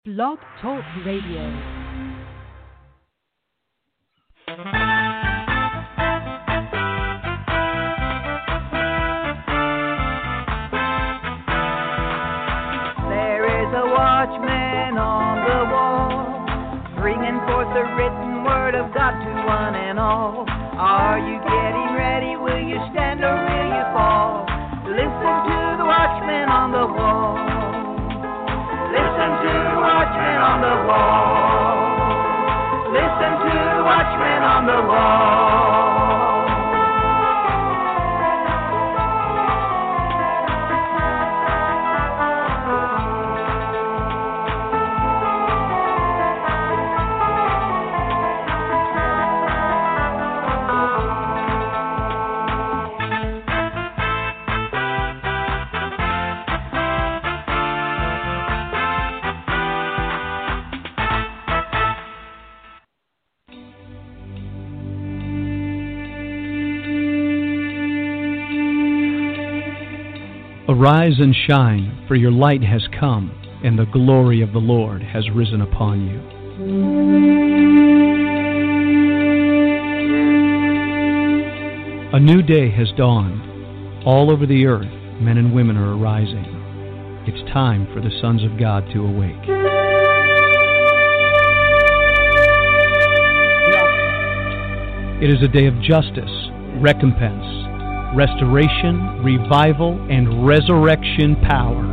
Blog Talk Radio. Watchman on the wall, bringing forth the written word of God to one and all. Are you getting ready? Will you stand or will you fall? Listen to the watchman on the wall. Listen to the watchman on the wall. Listen to the watchman on the wall. Arise and shine, for your light has come, and the glory of the Lord has risen upon you. A new day has dawned. All over the earth, men and women are arising. It's time for the sons of God to awake. It is a day of justice, recompense, restoration, revival, and resurrection power.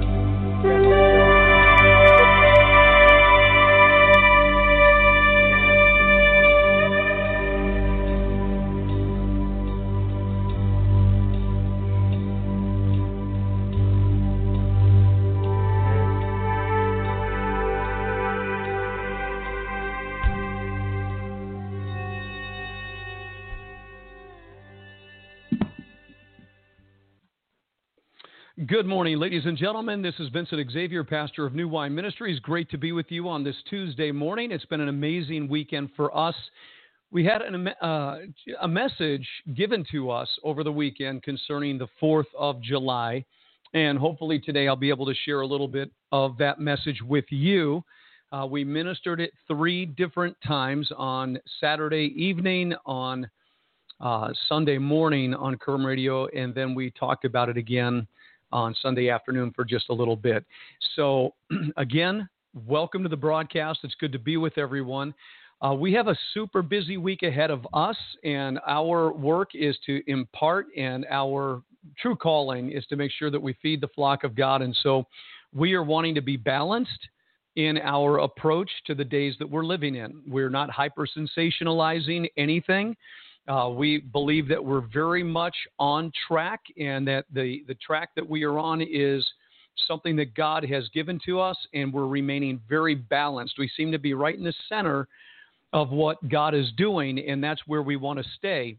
Good morning, ladies and gentlemen. This is Vincent Xavier, pastor of New Wine Ministries. Great to be with you on this Tuesday morning. It's been an amazing weekend for us. We had a message given to us over the weekend concerning the 4th of July, and hopefully today I'll be able to share a little bit of that message with you. We ministered it 3 different times on Saturday evening, on Sunday morning on Kerm Radio, and then we talked about it again on Sunday afternoon for just a little bit. So again, welcome to the broadcast. It's good to be with everyone. We have a super busy week ahead of us, and our work is to impart, and our true calling is to make sure that we feed the flock of God. And so we are wanting to be balanced in our approach to the days that we're living in. We're not hyper-sensationalizing anything. We believe that we're very much on track, and that the track that we are on is something that God has given to us, and we're remaining very balanced. We seem to be right in the center of what God is doing, and that's where we want to stay.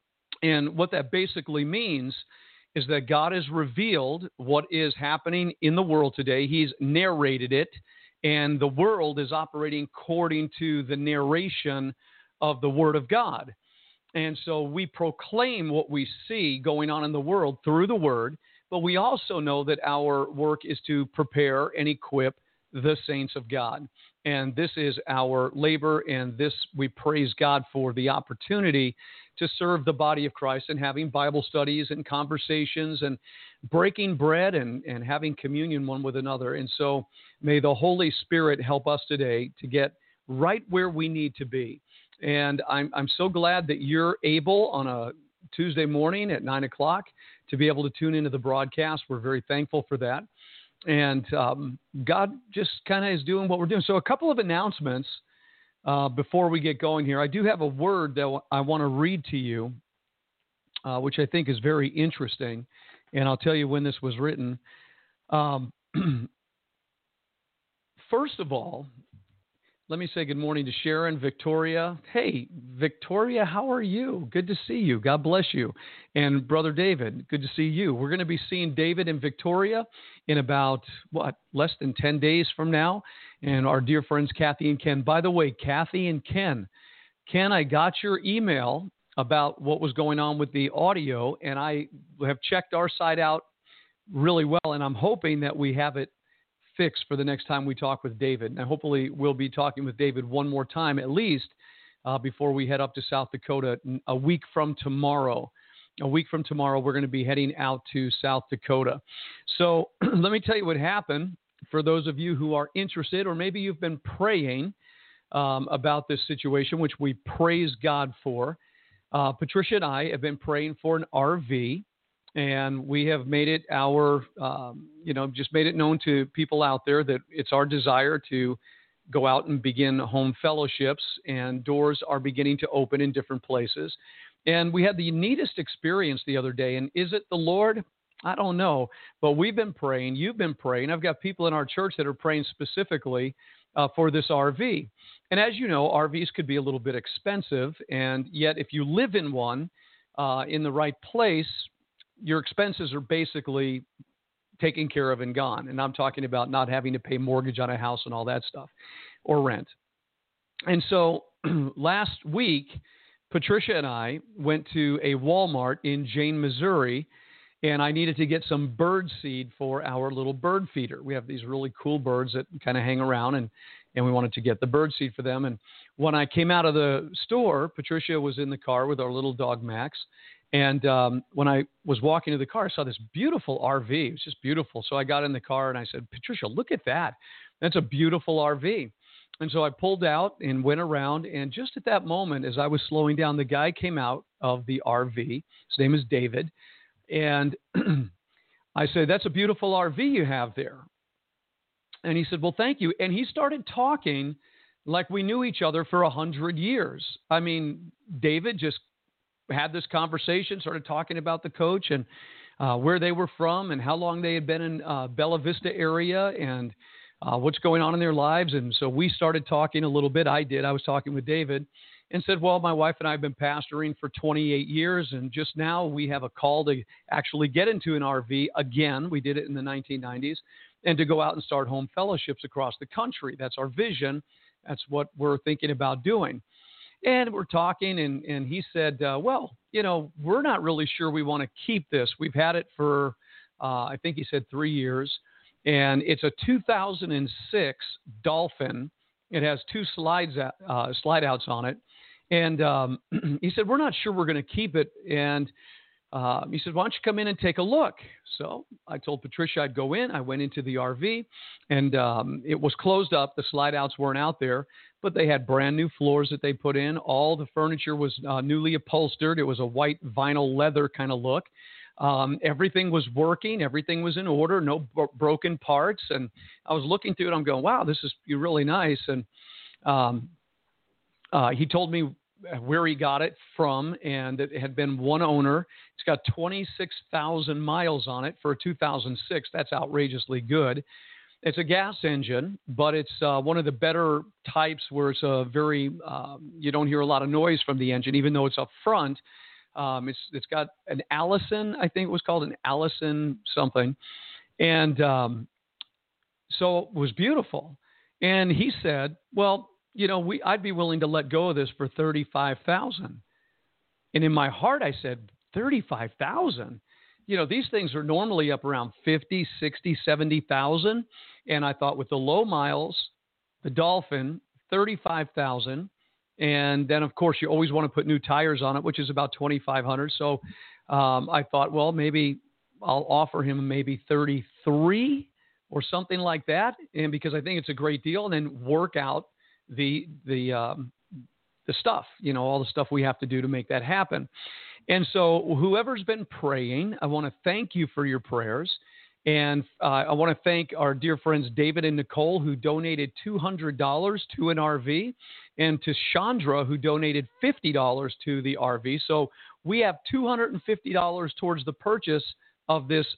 And what that basically means is that God has revealed what is happening in the world today. He's narrated it, and the world is operating according to the narration of the Word of God. And so we proclaim what we see going on in the world through the Word, but we also know that our work is to prepare and equip the saints of God. And this is our labor, and this we praise God for the opportunity to serve the body of Christ and having Bible studies and conversations and breaking bread and having communion one with another. And so may the Holy Spirit help us today to get right where we need to be. And I'm so glad that you're able on a Tuesday morning at 9 o'clock to be able to tune into the broadcast. We're very thankful for that. And God just kind of is doing what we're doing. So a couple of announcements before we get going here. I do have a word that I want to read to you, which I think is very interesting. And I'll tell you when this was written. First of all, let me say good morning to Sharon, Victoria. Hey, Victoria, how are you? Good to see you. God bless you. And Brother David, good to see you. We're going to be seeing David and Victoria in about, less than 10 days from now. And our dear friends, Kathy and Ken. By the way, Kathy and Ken, I got your email about what was going on with the audio, and I have checked our side out really well, and I'm hoping that we have it fix for the next time we talk with David. And hopefully we'll be talking with David one more time at least before we head up to South Dakota a week from tomorrow. A week from tomorrow, we're going to be heading out to South Dakota. So let me tell you what happened for those of you who are interested, or maybe you've been praying about this situation, which we praise God for. Patricia and I have been praying for an RV, and we have made it our, just made it known to people out there that it's our desire to go out and begin home fellowships, and doors are beginning to open in different places. And we had the neatest experience the other day. And is it the Lord? I don't know. But we've been praying. You've been praying. I've got people in our church that are praying specifically for this RV. And as you know, RVs could be a little bit expensive. And yet if you live in one in the right place, your expenses are basically taken care of and gone. And I'm talking about not having to pay mortgage on a house and all that stuff, or rent. And so last week, Patricia and I went to a Walmart in Jane, Missouri, and I needed to get some bird seed for our little bird feeder. We have these really cool birds that kind of hang around, and we wanted to get the bird seed for them. And when I came out of the store, Patricia was in the car with our little dog, Max. And when I was walking to the car, I saw this beautiful RV. It was just beautiful. So I got in the car and I said, Patricia, look at that. That's a beautiful RV. And so I pulled out and went around. And just at that moment, as I was slowing down, the guy came out of the RV. His name is David. And I said, that's a beautiful RV you have there. And he said, well, thank you. And he started talking like we knew each other for 100 years. I mean, David just had this conversation, started talking about the coach and where they were from and how long they had been in Bella Vista area and what's going on in their lives. And so we started talking a little bit. I was talking with David and said, well, my wife and I have been pastoring for 28 years. And just now we have a call to actually get into an RV again. We did it in the 1990s, and to go out and start home fellowships across the country. That's our vision. That's what we're thinking about doing. And we're talking, and he said, well, we're not really sure we want to keep this. We've had it for, I think he said 3 years, and it's a 2006 Dolphin. It has two slide outs on it. And he said, we're not sure we're going to keep it. And he said, why don't you come in and take a look? So I told Patricia I'd go in. I went into the RV, and it was closed up. The slide outs weren't out there, but they had brand new floors that they put in. All the furniture was newly upholstered. It was a white vinyl leather kind of look. Everything was working. Everything was in order. No broken parts. And I was looking through it. I'm going, wow, this is really nice. And he told me where he got it from, and it had been one owner. It's got 26,000 miles on it for a 2006. That's outrageously good. It's a gas engine, but it's one of the better types where it's a very, you don't hear a lot of noise from the engine, even though it's up front. It's got an Allison, I think it was called an Allison something. And so it was beautiful. And he said, well, I'd be willing to let go of this for $35,000. And in my heart, I said, $35,000? These things are normally up around 50, 60, 70,000. And I thought with the low miles, the Dolphin, 35,000. And then, of course, you always want to put new tires on it, which is about 2,500. So I thought, well, maybe I'll offer him maybe 33 or something like that. And because I think it's a great deal, and then work out the stuff, all the stuff we have to do to make that happen. And so whoever's been praying, I want to thank you for your prayers. And I want to thank our dear friends David and Nicole, who donated $200 to an RV, and to Chandra, who donated $50 to the RV. So we have $250 towards the purchase of this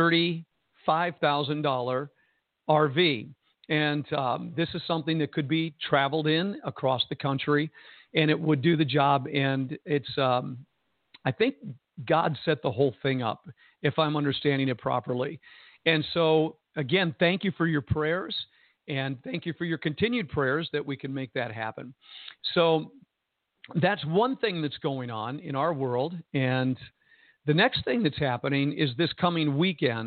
$35,000 RV. And this is something that could be traveled in across the country, and it would do the job. And it's, I think God set the whole thing up, if I'm understanding it properly. And so, again, thank you for your prayers, and thank you for your continued prayers that we can make that happen. So that's one thing that's going on in our world. And the next thing that's happening is this coming weekend,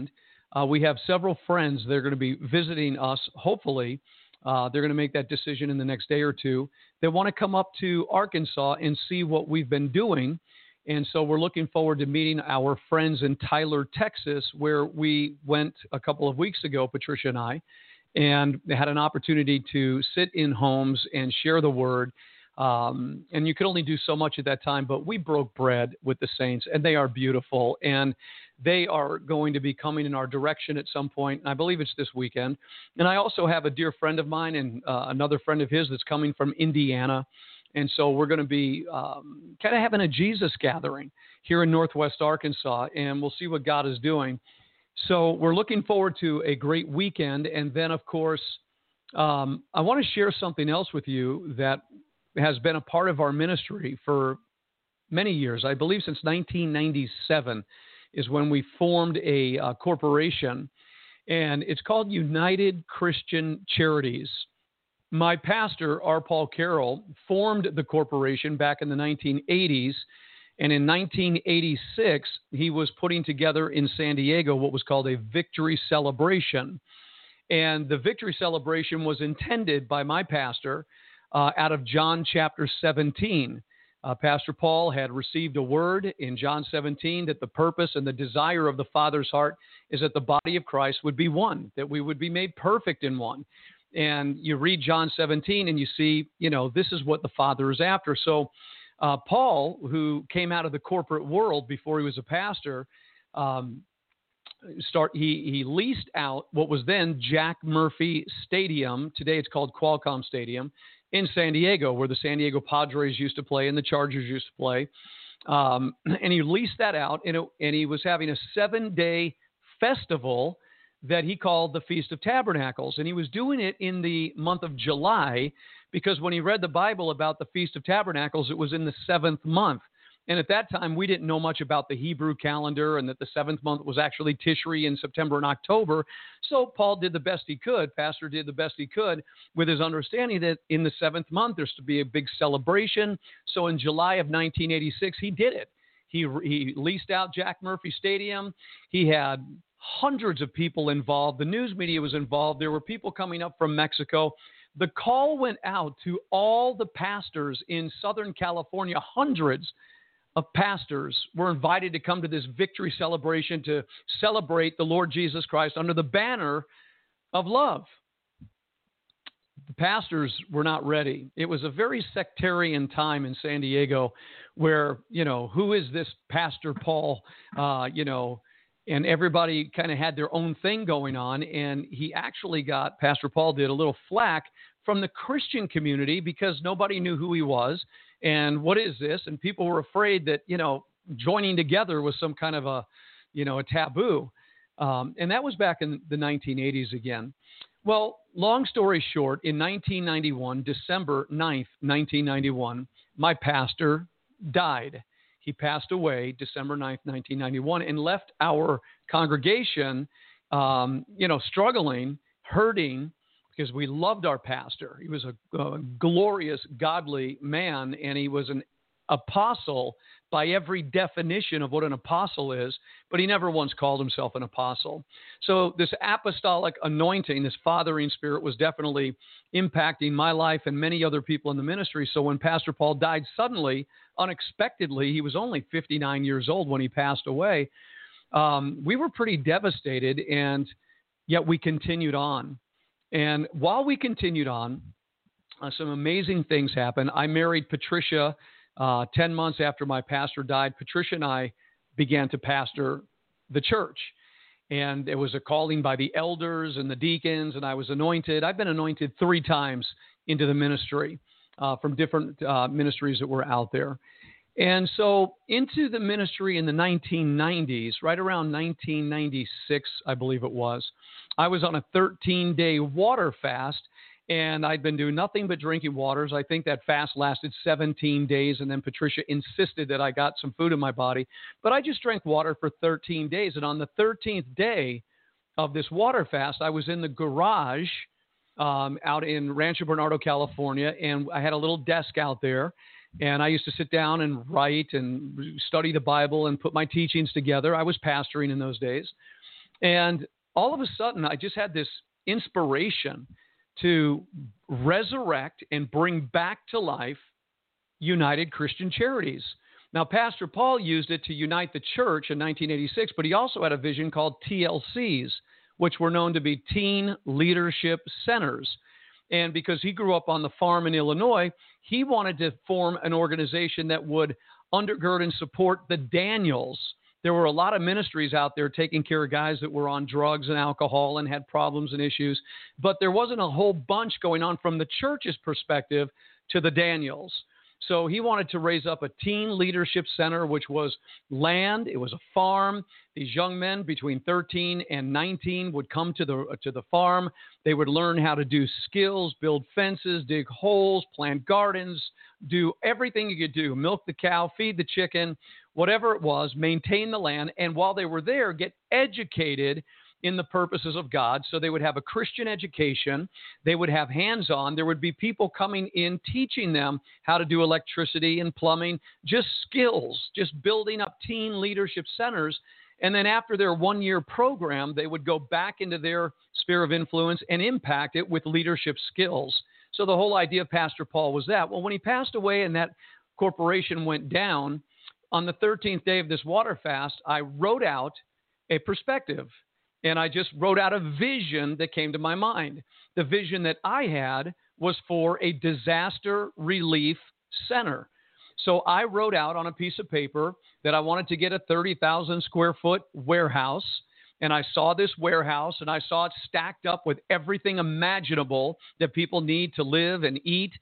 We have several friends that are going to be visiting us, hopefully. They're going to make that decision in the next day or two. They want to come up to Arkansas and see what we've been doing. And so we're looking forward to meeting our friends in Tyler, Texas, where we went a couple of weeks ago, Patricia and I, and had an opportunity to sit in homes and share the word. And you could only do so much at that time, but we broke bread with the saints, and they are beautiful. And they are going to be coming in our direction at some point. And I believe it's this weekend. And I also have a dear friend of mine and another friend of his that's coming from Indiana. And so we're going to be kind of having a Jesus gathering here in Northwest Arkansas, and we'll see what God is doing. So we're looking forward to a great weekend. And then, of course, I want to share something else with you that has been a part of our ministry for many years. I believe since 1997 is when we formed a corporation, and it's called United Christian Charities. My pastor, R. Paul Carroll, formed the corporation back in the 1980s, and in 1986, he was putting together in San Diego what was called a Victory Celebration. And the Victory Celebration was intended by my pastor out of John chapter 17. Pastor Paul had received a word in John 17 that the purpose and the desire of the Father's heart is that the body of Christ would be one, that we would be made perfect in one. And you read John 17 and you see, this is what the Father is after. So Paul, who came out of the corporate world before he was a pastor, he leased out what was then Jack Murphy Stadium. Today it's called Qualcomm Stadium in San Diego, where the San Diego Padres used to play and the Chargers used to play. And he leased that out, and he was having a 7-day festival that he called the Feast of Tabernacles. And he was doing it in the month of July because when he read the Bible about the Feast of Tabernacles, it was in the 7th month. And at that time, we didn't know much about the Hebrew calendar and that the 7th month was actually Tishri in September and October. So Paul did the best he could. Pastor did the best he could with his understanding that in the 7th month, there's to be a big celebration. So in July of 1986, he did it. He leased out Jack Murphy Stadium. He had hundreds of people involved. The news media was involved. There were people coming up from Mexico. The call went out to all the pastors in Southern California. Hundreds of pastors were invited to come to this victory celebration to celebrate the Lord Jesus Christ under the banner of love. The pastors were not ready. It was a very sectarian time in San Diego where, who is this Pastor Paul, and everybody kind of had their own thing going on. And Pastor Paul did a little flack from the Christian community because nobody knew who he was. And what is this? And people were afraid that, joining together was some kind of a taboo. And that was back in the 1980s again. Well, long story short, in 1991, December 9th, 1991, my pastor died. He passed away December 9th, 1991, and left our congregation, struggling, hurting, because we loved our pastor. He was a glorious, godly man, and he was an apostle by every definition of what an apostle is, but he never once called himself an apostle. So this apostolic anointing, this fathering spirit was definitely impacting my life and many other people in the ministry. So when Pastor Paul died suddenly, unexpectedly, he was only 59 years old when he passed away, we were pretty devastated, and yet we continued on. And while we continued on, some amazing things happened. I married Patricia 10 months after my pastor died. Patricia and I began to pastor the church. And it was a calling by the elders and the deacons, and I was anointed. I've been anointed 3 times into the ministry from different ministries that were out there. And so into the ministry in the 1990s, right around 1996, I believe it was, I was on a 13-day water fast, and I'd been doing nothing but drinking waters. I think that fast lasted 17 days, and then Patricia insisted that I got some food in my body. But I just drank water for 13 days, and on the 13th day of this water fast, I was in the garage out in Rancho Bernardo, California, and I had a little desk out there. And I used to sit down and write and study the Bible and put my teachings together. I was pastoring in those days. And all of a sudden, I just had this inspiration to resurrect and bring back to life United Christian Charities. Now, Pastor Paul used it to unite the church in 1986, but he also had a vision called TLCs, which were known to be Teen Leadership Centers. And because he grew up on the farm in Illinois, he wanted to form an organization that would undergird and support the Daniels. There were a lot of ministries out there taking care of guys that were on drugs and alcohol and had problems and issues, but there wasn't a whole bunch going on from the church's perspective to the Daniels. So he wanted to raise up a teen leadership center, which was land. It was a farm. These young men between 13 and 19 would come to the farm. They would learn how to do skills, build fences, dig holes, plant gardens, do everything you could do, milk the cow, feed the chicken, whatever it was, maintain the land. And while they were there, get educated in the purposes of God. So they would have a Christian education. They would have hands-on. There would be people coming in teaching them how to do electricity and plumbing, just skills, just building up teen leadership centers. And then after their one-year program, they would go back into their sphere of influence and impact it with leadership skills. So the whole idea of Pastor Paul was that. Well, when he passed away and that corporation went down, on the 13th day of this water fast, I wrote out a perspective. And I just wrote out a vision that came to my mind. The vision that I had was for a disaster relief center. So I wrote out on a piece of paper that I wanted to get a 30,000 square foot warehouse. And I saw this warehouse and I saw it stacked up with everything imaginable that people need to live and eat,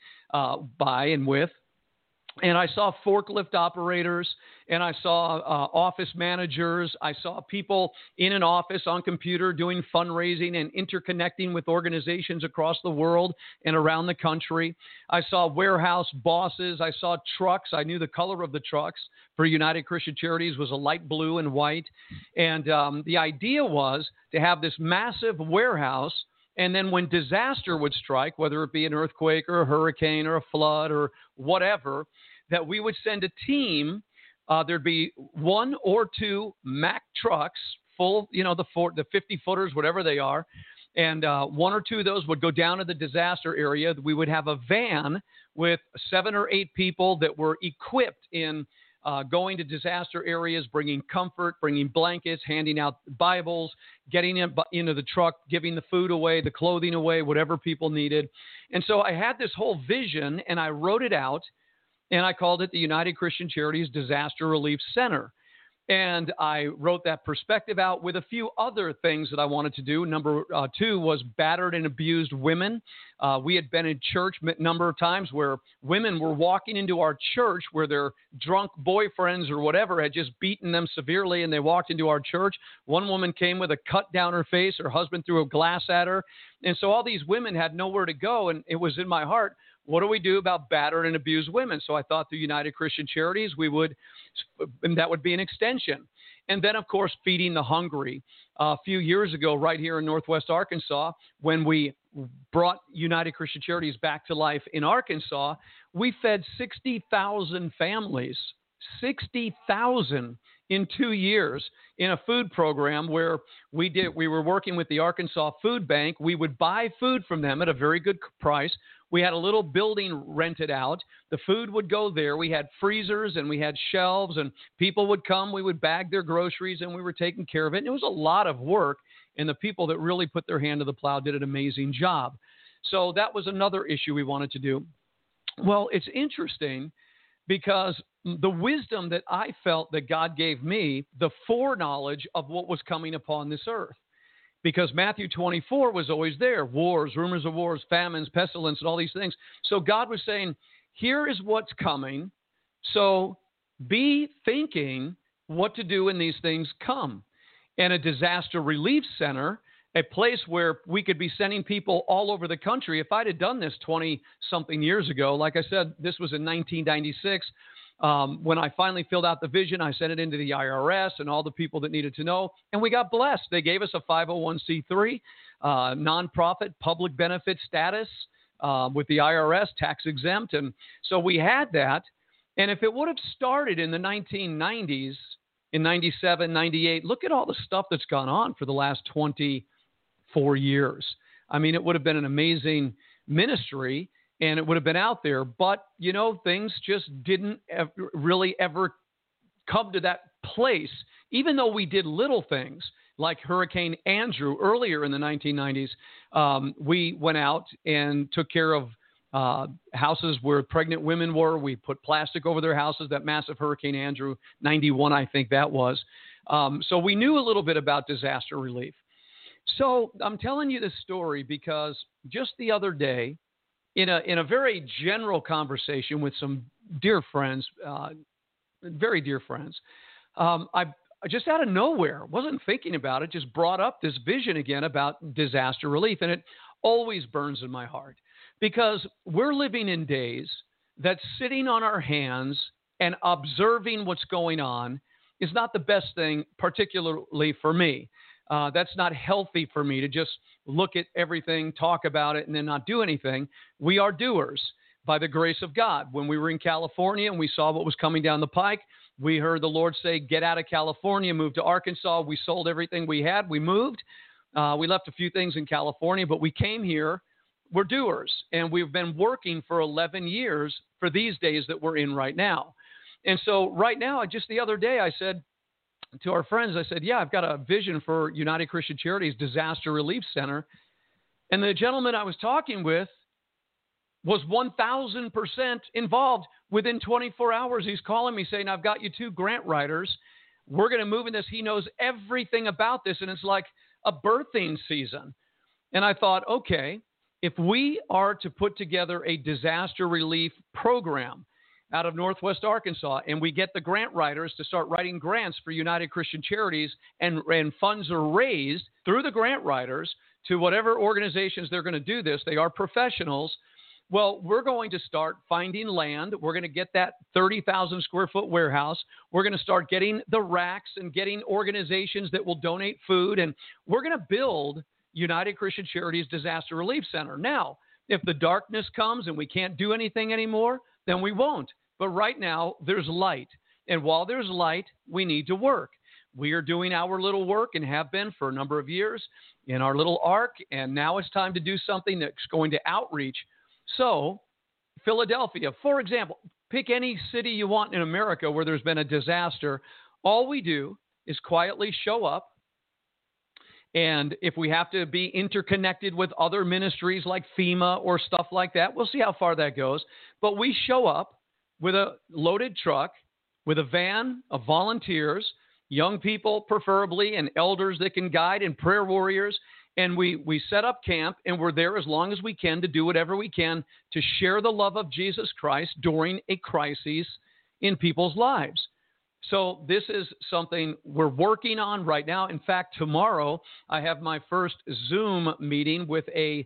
by and with. And I saw forklift operators, and I saw office managers. I saw people in an office on computer doing fundraising and interconnecting with organizations across the world and around the country. I saw warehouse bosses. I saw trucks. I knew the color of the trucks for United Christian Charities was a light blue and white. And the idea was to have this massive warehouse. And then when disaster would strike, whether it be an earthquake or a hurricane or a flood or whatever, that we would send a team. There'd be one or two Mack trucks full, the 50-footers, whatever they are. And one or two of those would go down to the disaster area. We would have a van with 7 or 8 people that were equipped in going to disaster areas, bringing comfort, bringing blankets, handing out Bibles, getting into the truck, giving the food away, the clothing away, whatever people needed. And so I had this whole vision, and I wrote it out, and I called it the United Christian Charities Disaster Relief Center. And I wrote that perspective out with a few other things that I wanted to do. Number 2 was battered and abused women. We had been in church a number of times where women were walking into our church where their drunk boyfriends or whatever had just beaten them severely, and they walked into our church. One woman came with a cut down her face. Her husband threw a glass at her. And so all these women had nowhere to go, and it was in my heart, what do we do about battered and abused women? So I thought through United Christian Charities, and that would be an extension. And then, of course, feeding the hungry. A few years ago, right here in Northwest Arkansas, when we brought United Christian Charities back to life in Arkansas, we fed 60,000 families, 60,000 in 2 years in a food program where we were working with the Arkansas Food Bank. We would buy food from them at a very good price. We had a little building rented out. The food would go there. We had freezers and we had shelves, and people would come. We would bag their groceries, and we were taking care of it. And it was a lot of work, and the people that really put their hand to the plow did an amazing job. So that was another issue we wanted to do. Well, it's interesting because the wisdom that I felt that God gave me, the foreknowledge of what was coming upon this earth. Because Matthew 24 was always there. Wars, rumors of wars, famines, pestilence, and all these things. So God was saying, here is what's coming. So be thinking what to do when these things come. And a disaster relief center, a place where we could be sending people all over the country. If I'd have done this 20-something years ago, like I said, this was in 1996. When I finally filled out the vision, I sent it into the IRS and all the people that needed to know, and we got blessed. They gave us a 501c3, nonprofit, public benefit status with the IRS, tax exempt, and so we had that. And if it would have started in the 1990s, in 97, 98. Look at all the stuff that's gone on for the last 24 years. I mean, it would have been an amazing ministry, and it would have been out there. But, things just didn't really ever come to that place, even though we did little things like Hurricane Andrew earlier in the 1990s. We went out and took care of houses where pregnant women were. We put plastic over their houses. That massive Hurricane Andrew, 91, I think that was. So we knew a little bit about disaster relief. So I'm telling you this story because just the other day, in a very general conversation with some dear friends, very dear friends, I just out of nowhere, wasn't thinking about it, just brought up this vision again about disaster relief. And it always burns in my heart because we're living in days that sitting on our hands and observing what's going on is not the best thing, particularly for me. That's not healthy for me to just look at everything, talk about it, and then not do anything. We are doers by the grace of God. When we were in California and we saw what was coming down the pike, we heard the Lord say, get out of California, move to Arkansas. We sold everything we had. We moved. We left a few things in California, but we came here. We're doers, and we've been working for 11 years for these days that we're in right now. And so right now, just the other day, I said to our friends, I said, yeah, I've got a vision for United Christian Charities Disaster Relief Center. And the gentleman I was talking with was 1,000% involved. Within 24 hours, he's calling me saying, I've got you 2 grant writers. We're going to move in this. He knows everything about this, and it's like a birthing season. And I thought, okay, if we are to put together a disaster relief program out of Northwest Arkansas, and we get the grant writers to start writing grants for United Christian Charities, and funds are raised through the grant writers to whatever organizations they're going to do this. They are professionals. Well, we're going to start finding land. We're going to get that 30,000 square foot warehouse. We're going to start getting the racks and getting organizations that will donate food. And we're going to build United Christian Charities Disaster Relief Center. Now, if the darkness comes and we can't do anything anymore, then we won't. But right now, there's light. And while there's light, we need to work. We are doing our little work and have been for a number of years in our little ark. And now it's time to do something that's going to outreach. So, Philadelphia, for example, pick any city you want in America where there's been a disaster. All we do is quietly show up. And if we have to be interconnected with other ministries like FEMA or stuff like that, we'll see how far that goes. But we show up with a loaded truck, with a van of volunteers, young people preferably, and elders that can guide, and prayer warriors. And we set up camp, and we're there as long as we can to do whatever we can to share the love of Jesus Christ during a crisis in people's lives. So this is something we're working on right now. In fact, tomorrow I have my first Zoom meeting with a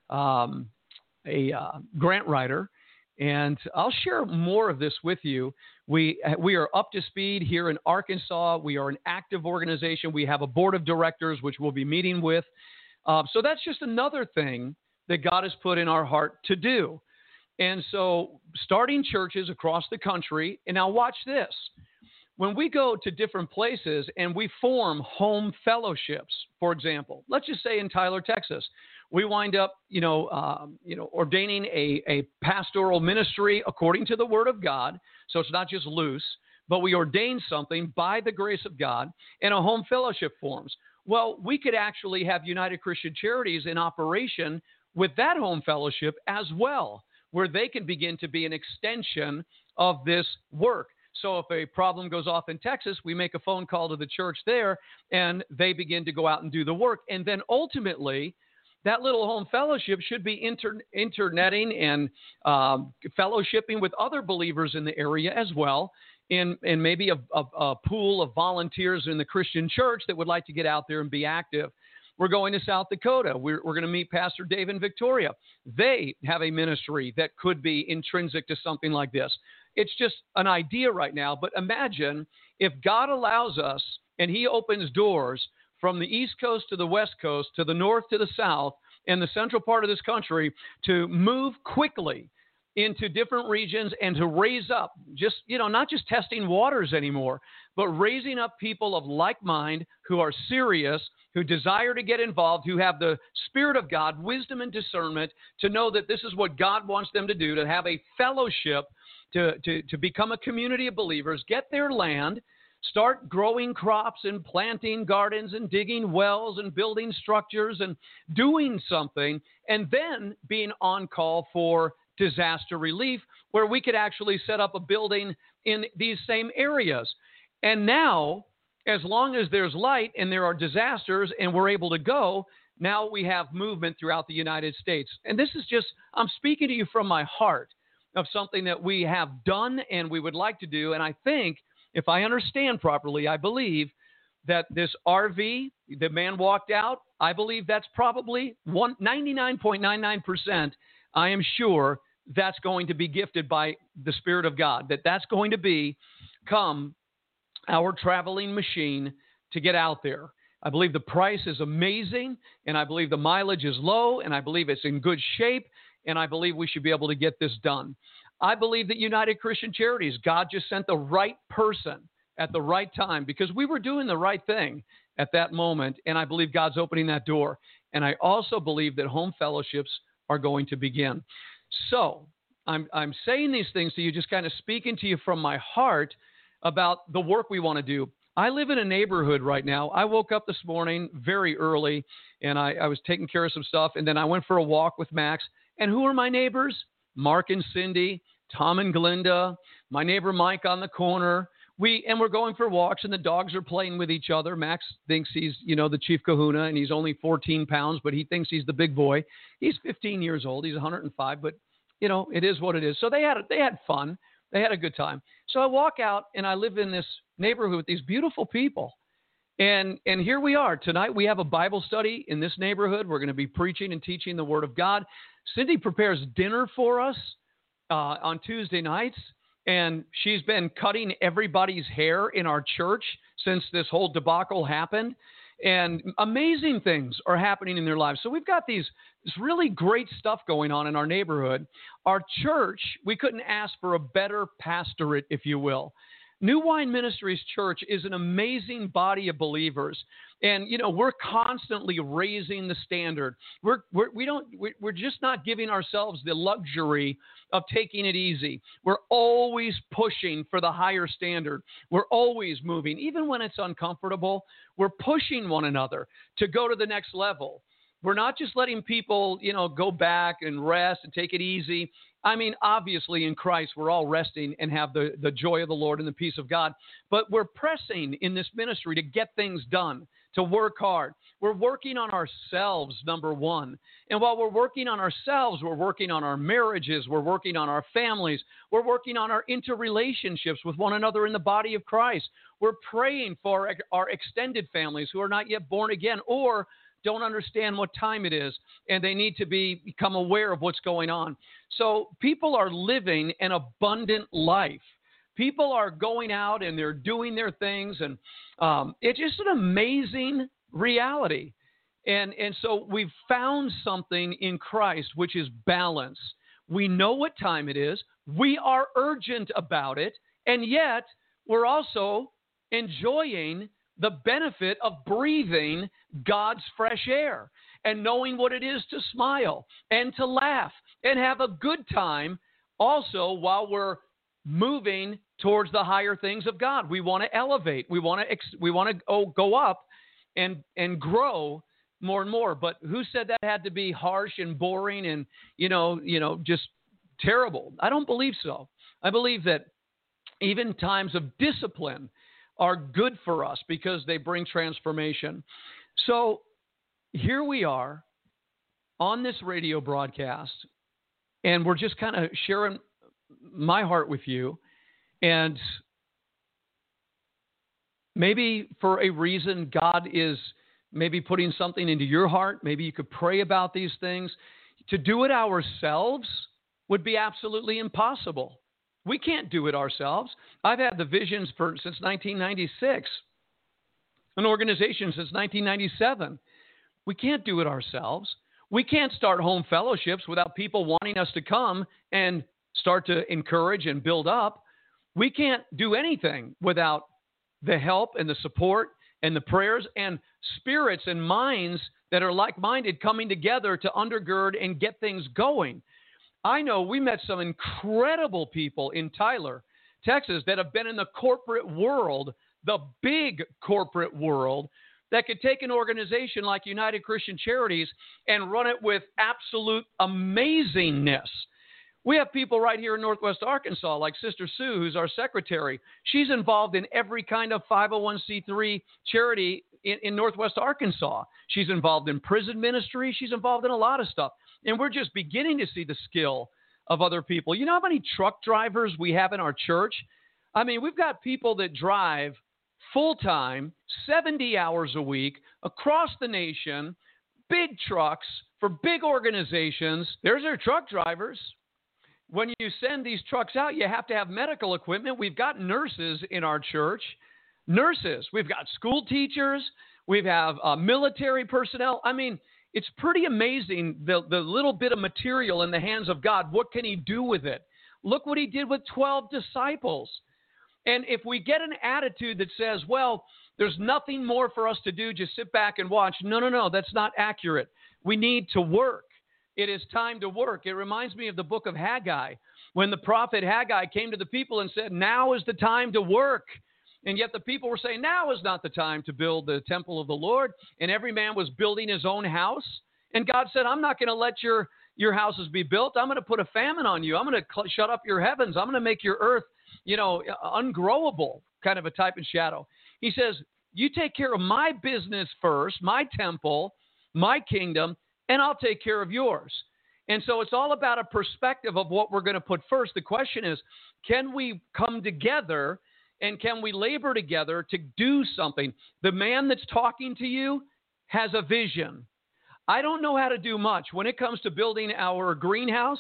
grant writer, and I'll share more of this with you. We are up to speed here in Arkansas. We are an active organization. We have a board of directors, which we'll be meeting with. So that's just another thing that God has put in our heart to do. And so starting churches across the country, and now watch this. When we go to different places and we form home fellowships, for example, let's just say in Tyler, Texas, we wind up, ordaining a pastoral ministry according to the Word of God. So it's not just loose, but we ordain something by the grace of God, and a home fellowship forms. Well, we could actually have United Christian Charities in operation with that home fellowship as well, where they can begin to be an extension of this work. So if a problem goes off in Texas, we make a phone call to the church there, and they begin to go out and do the work. And then ultimately, that little home fellowship should be interneting and fellowshipping with other believers in the area as well, and maybe a pool of volunteers in the Christian church that would like to get out there and be active. We're going to South Dakota. We're going to meet Pastor Dave and Victoria. They have a ministry that could be intrinsic to something like this. It's just an idea right now, but imagine if God allows us and He opens doors from the East Coast to the West Coast, to the North to the South, and the central part of this country to move quickly into different regions and to raise up, just, not just testing waters anymore, but raising up people of like mind who are serious, who desire to get involved, who have the Spirit of God, wisdom and discernment to know that this is what God wants them to do, to have a fellowship, to become a community of believers, get their land, start growing crops and planting gardens and digging wells and building structures and doing something, and then being on call for disaster relief where we could actually set up a building in these same areas. And now, as long as there's light and there are disasters and we're able to go, now we have movement throughout the United States. And this is just, I'm speaking to you from my heart of something that we have done and we would like to do. And I think, if I understand properly, I believe that this RV, the man walked out, I believe that's probably 99.99%. I am sure that's going to be gifted by the Spirit of God, that's going to become our traveling machine to get out there. I believe the price is amazing, and I believe the mileage is low, and I believe it's in good shape, and I believe we should be able to get this done. I believe that United Christian Charities, God just sent the right person at the right time because we were doing the right thing at that moment, and I believe God's opening that door. And I also believe that home fellowships are going to begin. So I'm saying these things to you, just kind of speaking to you from my heart about the work we want to do. I live in a neighborhood right now. I woke up this morning very early, and I was taking care of some stuff, and then I went for a walk with Max. And who are my neighbors? Mark and Cindy, Tom and Glinda, my neighbor Mike on the corner. We're going for walks, and the dogs are playing with each other. Max thinks he's, the chief kahuna, and he's only 14 pounds, but he thinks he's the big boy. He's 15 years old. He's 105, but, it is what it is. So they had fun. They had a good time. So I walk out, and I live in this neighborhood with these beautiful people. And here we are. Tonight we have a Bible study in this neighborhood. We're going to be preaching and teaching the Word of God. Cindy prepares dinner for us on Tuesday nights, and she's been cutting everybody's hair in our church since this whole debacle happened. And amazing things are happening in their lives. So we've got this really great stuff going on in our neighborhood. Our church, we couldn't ask for a better pastorate, if you will. New Wine Ministries Church is an amazing body of believers. And, we're constantly raising the standard. We're just not giving ourselves the luxury of taking it easy. We're always pushing for the higher standard. We're always moving. Even when it's uncomfortable, we're pushing one another to go to the next level. We're not just letting people, go back and rest and take it easy. I mean, obviously in Christ, we're all resting and have the joy of the Lord and the peace of God. But we're pressing in this ministry to get things done, to work hard. We're working on ourselves, number one. And while we're working on ourselves, we're working on our marriages. We're working on our families. We're working on our interrelationships with one another in the body of Christ. We're praying for our extended families who are not yet born again or don't understand what time it is, and they need to become aware of what's going on. So people are living an abundant life. People are going out and they're doing their things, and it's just an amazing reality. And so we've found something in Christ, which is balance. We know what time it is. We are urgent about it, and yet we're also enjoying the benefit of breathing God's fresh air and knowing what it is to smile and to laugh and have a good time also while we're moving towards the higher things of God. We want to elevate. We want to go up and grow more and more. But who said that had to be harsh and boring and, just terrible? I don't believe so. I believe that even times of discipline are good for us because they bring transformation. So here we are on this radio broadcast, and we're just kind of sharing my heart with you. And maybe for a reason, God is maybe putting something into your heart. Maybe you could pray about these things. To do it ourselves would be absolutely impossible. We can't do it ourselves. I've had the visions since 1996, an organization since 1997. We can't do it ourselves. We can't start home fellowships without people wanting us to come and start to encourage and build up. We can't do anything without the help and the support and the prayers and spirits and minds that are like-minded coming together to undergird and get things going. I know we met some incredible people in Tyler, Texas, that have been in the corporate world, the big corporate world, that could take an organization like United Christian Charities and run it with absolute amazingness. We have people right here in Northwest Arkansas, like Sister Sue, who's our secretary. She's involved in every kind of 501c3 charity in Northwest Arkansas. She's involved in prison ministry. She's involved in a lot of stuff. And we're just beginning to see the skill of other people. You know how many truck drivers we have in our church? I mean, we've got people that drive full-time, 70 hours a week, across the nation, big trucks for big organizations. There's our truck drivers. When you send these trucks out, you have to have medical equipment. We've got nurses in our church, nurses. We've got school teachers. We have military personnel. I mean, it's pretty amazing the little bit of material in the hands of God. What can he do with it? Look what he did with 12 disciples. And if we get an attitude that says, well, there's nothing more for us to do, just sit back and watch. No, that's not accurate. We need to work. It is time to work. It reminds me of the book of Haggai, when the prophet Haggai came to the people and said, now is the time to work. And yet the people were saying, now is not the time to build the temple of the Lord. And every man was building his own house. And God said, I'm not going to let your houses be built. I'm going to put a famine on you. I'm going to shut up your heavens. I'm going to make your earth, ungrowable, kind of a type and shadow. He says, you take care of my business first, my temple, my kingdom, and I'll take care of yours. And so it's all about a perspective of what we're going to put first. The question is, can we come together and can we labor together to do something? The man that's talking to you has a vision. I don't know how to do much. When it comes to building our greenhouse,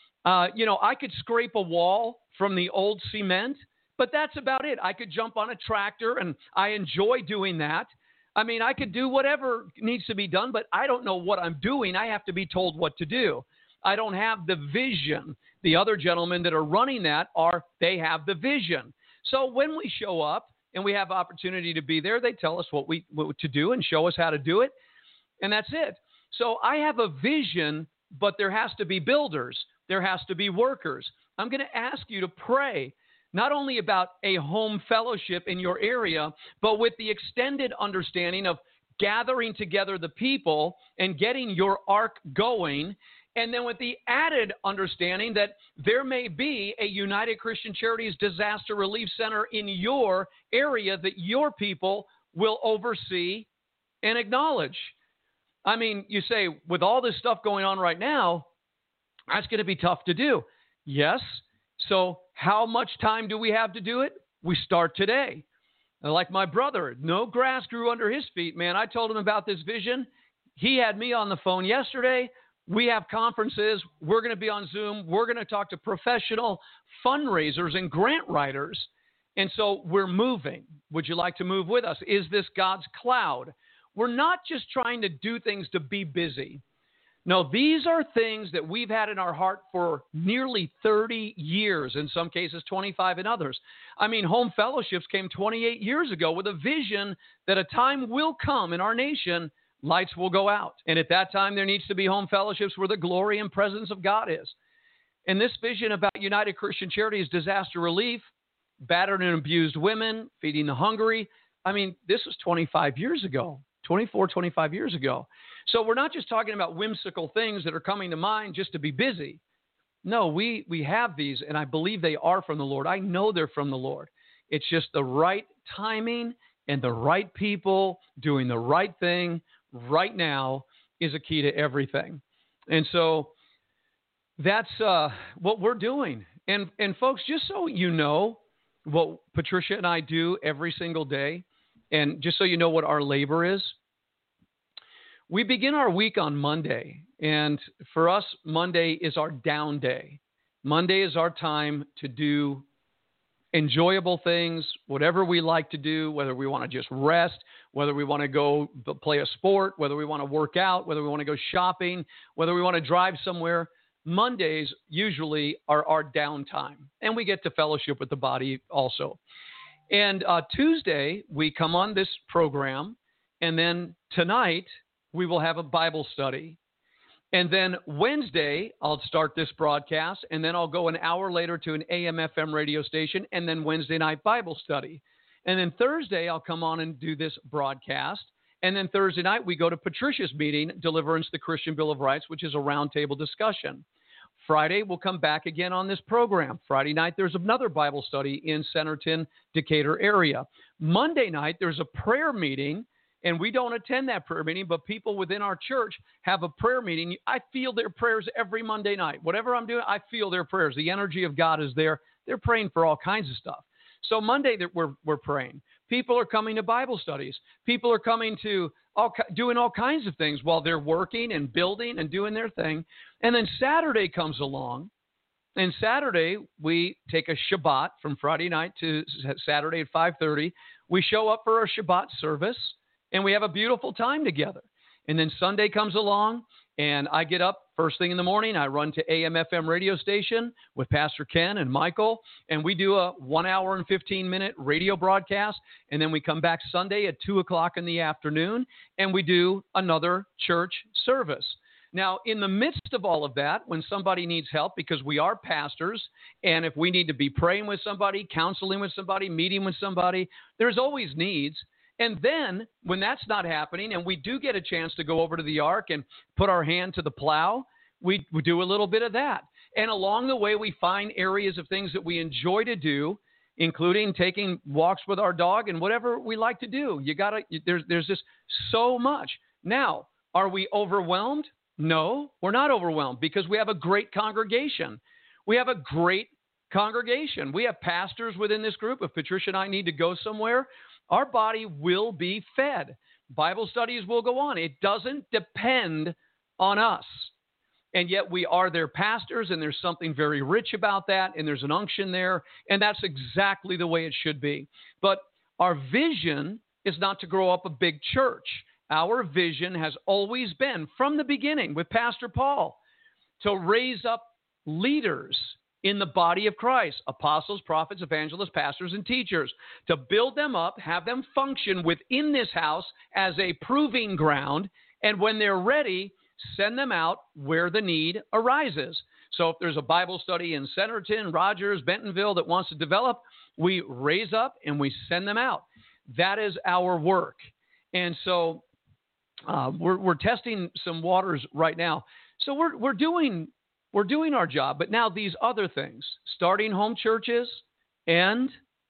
I could scrape a wall from the old cement, but that's about it. I could jump on a tractor, and I enjoy doing that. I mean, I could do whatever needs to be done, but I don't know what I'm doing. I have to be told what to do. I don't have the vision. The other gentlemen that are running that they have the vision. So when we show up and we have opportunity to be there, they tell us what to do and show us how to do it. And that's it. So I have a vision, but there has to be builders. There has to be workers. I'm going to ask you to pray not only about a home fellowship in your area, but with the extended understanding of gathering together the people and getting your ark going. And then with the added understanding that there may be a United Christian Charities Disaster Relief Center in your area that your people will oversee and acknowledge. I mean, you say, with all this stuff going on right now, that's going to be tough to do. Yes. So how much time do we have to do it? We start today. Like my brother, no grass grew under his feet, man. I told him about this vision. He had me on the phone yesterday. We have conferences. We're going to be on Zoom. We're going to talk to professional fundraisers and grant writers. And so we're moving. Would you like to move with us? Is this God's cloud? We're not just trying to do things to be busy. No, these are things that we've had in our heart for nearly 30 years, in some cases 25 in others. I mean, home fellowships came 28 years ago with a vision that a time will come in our nation, lights will go out. And at that time, there needs to be home fellowships where the glory and presence of God is. And this vision about United Christian Charities Disaster Relief, battered and abused women, feeding the hungry, I mean, this was 25 years ago. 25 years ago. So we're not just talking about whimsical things that are coming to mind just to be busy. No, we have these, and I believe they are from the Lord. I know they're from the Lord. It's just the right timing and the right people doing the right thing right now is a key to everything. And so that's what we're doing. And folks, just so you know what Patricia and I do every single day, and just so you know what our labor is, we begin our week on Monday. And for us, Monday is our down day. Monday is our time to do enjoyable things, whatever we like to do, whether we want to just rest, whether we want to go play a sport, whether we want to work out, whether we want to go shopping, whether we want to drive somewhere. Mondays usually are our downtime, and we get to fellowship with the body also. And Tuesday, we come on this program, and then tonight, we will have a Bible study. And then Wednesday, I'll start this broadcast, and then I'll go an hour later to an AM/FM radio station, and then Wednesday night Bible study. And then Thursday, I'll come on and do this broadcast. And then Thursday night, we go to Patricia's meeting, Deliverance, the Christian Bill of Rights, which is a roundtable discussion. Friday, we'll come back again on this program. Friday night, there's another Bible study in Centerton, Decatur area. Monday night, there's a prayer meeting, and we don't attend that prayer meeting, but people within our church have a prayer meeting. I feel their prayers every Monday night. Whatever I'm doing, I feel their prayers. The energy of God is there. They're praying for all kinds of stuff. So Monday, we're praying. People are coming to Bible studies. People are coming to doing all kinds of things while they're working and building and doing their thing. And then Saturday comes along, and Saturday we take a Shabbat from Friday night to Saturday at 5:30. We show up for our Shabbat service, and we have a beautiful time together. And then Sunday comes along, and I get up first thing in the morning. I run to AM/FM radio station with Pastor Ken and Michael, and we do a 1 hour and 15-minute radio broadcast. And then we come back Sunday at 2 o'clock in the afternoon, and we do another church service. Now, in the midst of all of that, when somebody needs help, because we are pastors, and if we need to be praying with somebody, counseling with somebody, meeting with somebody, there's always needs. And then when that's not happening and we do get a chance to go over to the ark and put our hand to the plow, we do a little bit of that. And along the way, we find areas of things that we enjoy to do, including taking walks with our dog and whatever we like to do. There's just so much. Now, are we overwhelmed? No, we're not overwhelmed because we have a great congregation. We have a great congregation. We have pastors within this group. If Patricia and I need to go somewhere, our body will be fed. Bible studies will go on. It doesn't depend on us. And yet we are their pastors, and there's something very rich about that, and there's an unction there, and that's exactly the way it should be. But our vision is not to grow up a big church. Our vision has always been, from the beginning with Pastor Paul, to raise up leaders in the body of Christ, apostles, prophets, evangelists, pastors, and teachers, to build them up, have them function within this house as a proving ground, and when they're ready, send them out where the need arises. So if there's a Bible study in Centerton, Rogers, Bentonville that wants to develop, we raise up and we send them out. That is our work. And so we're testing some waters right now. So we're doing our job, but now these other things, starting home churches and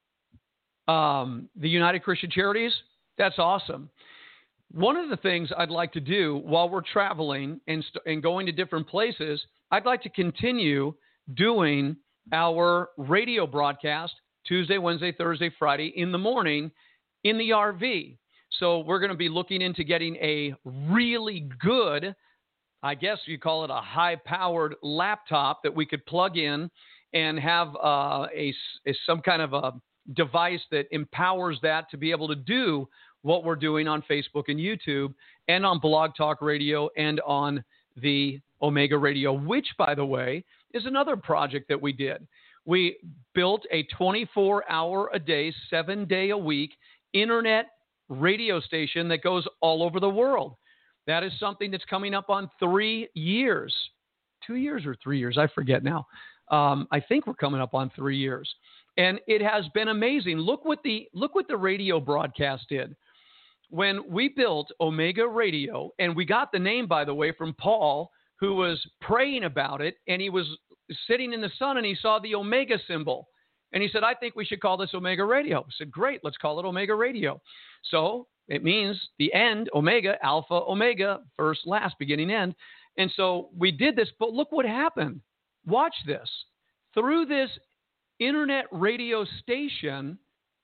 the United Christian Charities, that's awesome. One of the things I'd like to do while we're traveling and going to different places, I'd like to continue doing our radio broadcast Tuesday, Wednesday, Thursday, Friday in the morning in the RV. So we're going to be looking into getting a really good, I guess you call it a high-powered laptop that we could plug in and have some kind of a device that empowers that to be able to do what we're doing on Facebook and YouTube and on Blog Talk Radio and on the Omega Radio, which, by the way, is another project that we did. We built a 24-hour-a-day, 7-day-a-week internet radio station that goes all over the world. That is something that's coming up on 3 years. 2 years or 3 years, I forget now. I think we're coming up on 3 years. And it has been amazing. Look what the radio broadcast did. When we built Omega Radio, and we got the name, by the way, from Paul, who was praying about it, and he was sitting in the sun, and he saw the Omega symbol. And he said, I think we should call this Omega Radio. I said, great, let's call it Omega Radio. So it means the end, Omega, Alpha, Omega, first, last, beginning, end. And so we did this, but look what happened. Watch this. Through this internet radio station,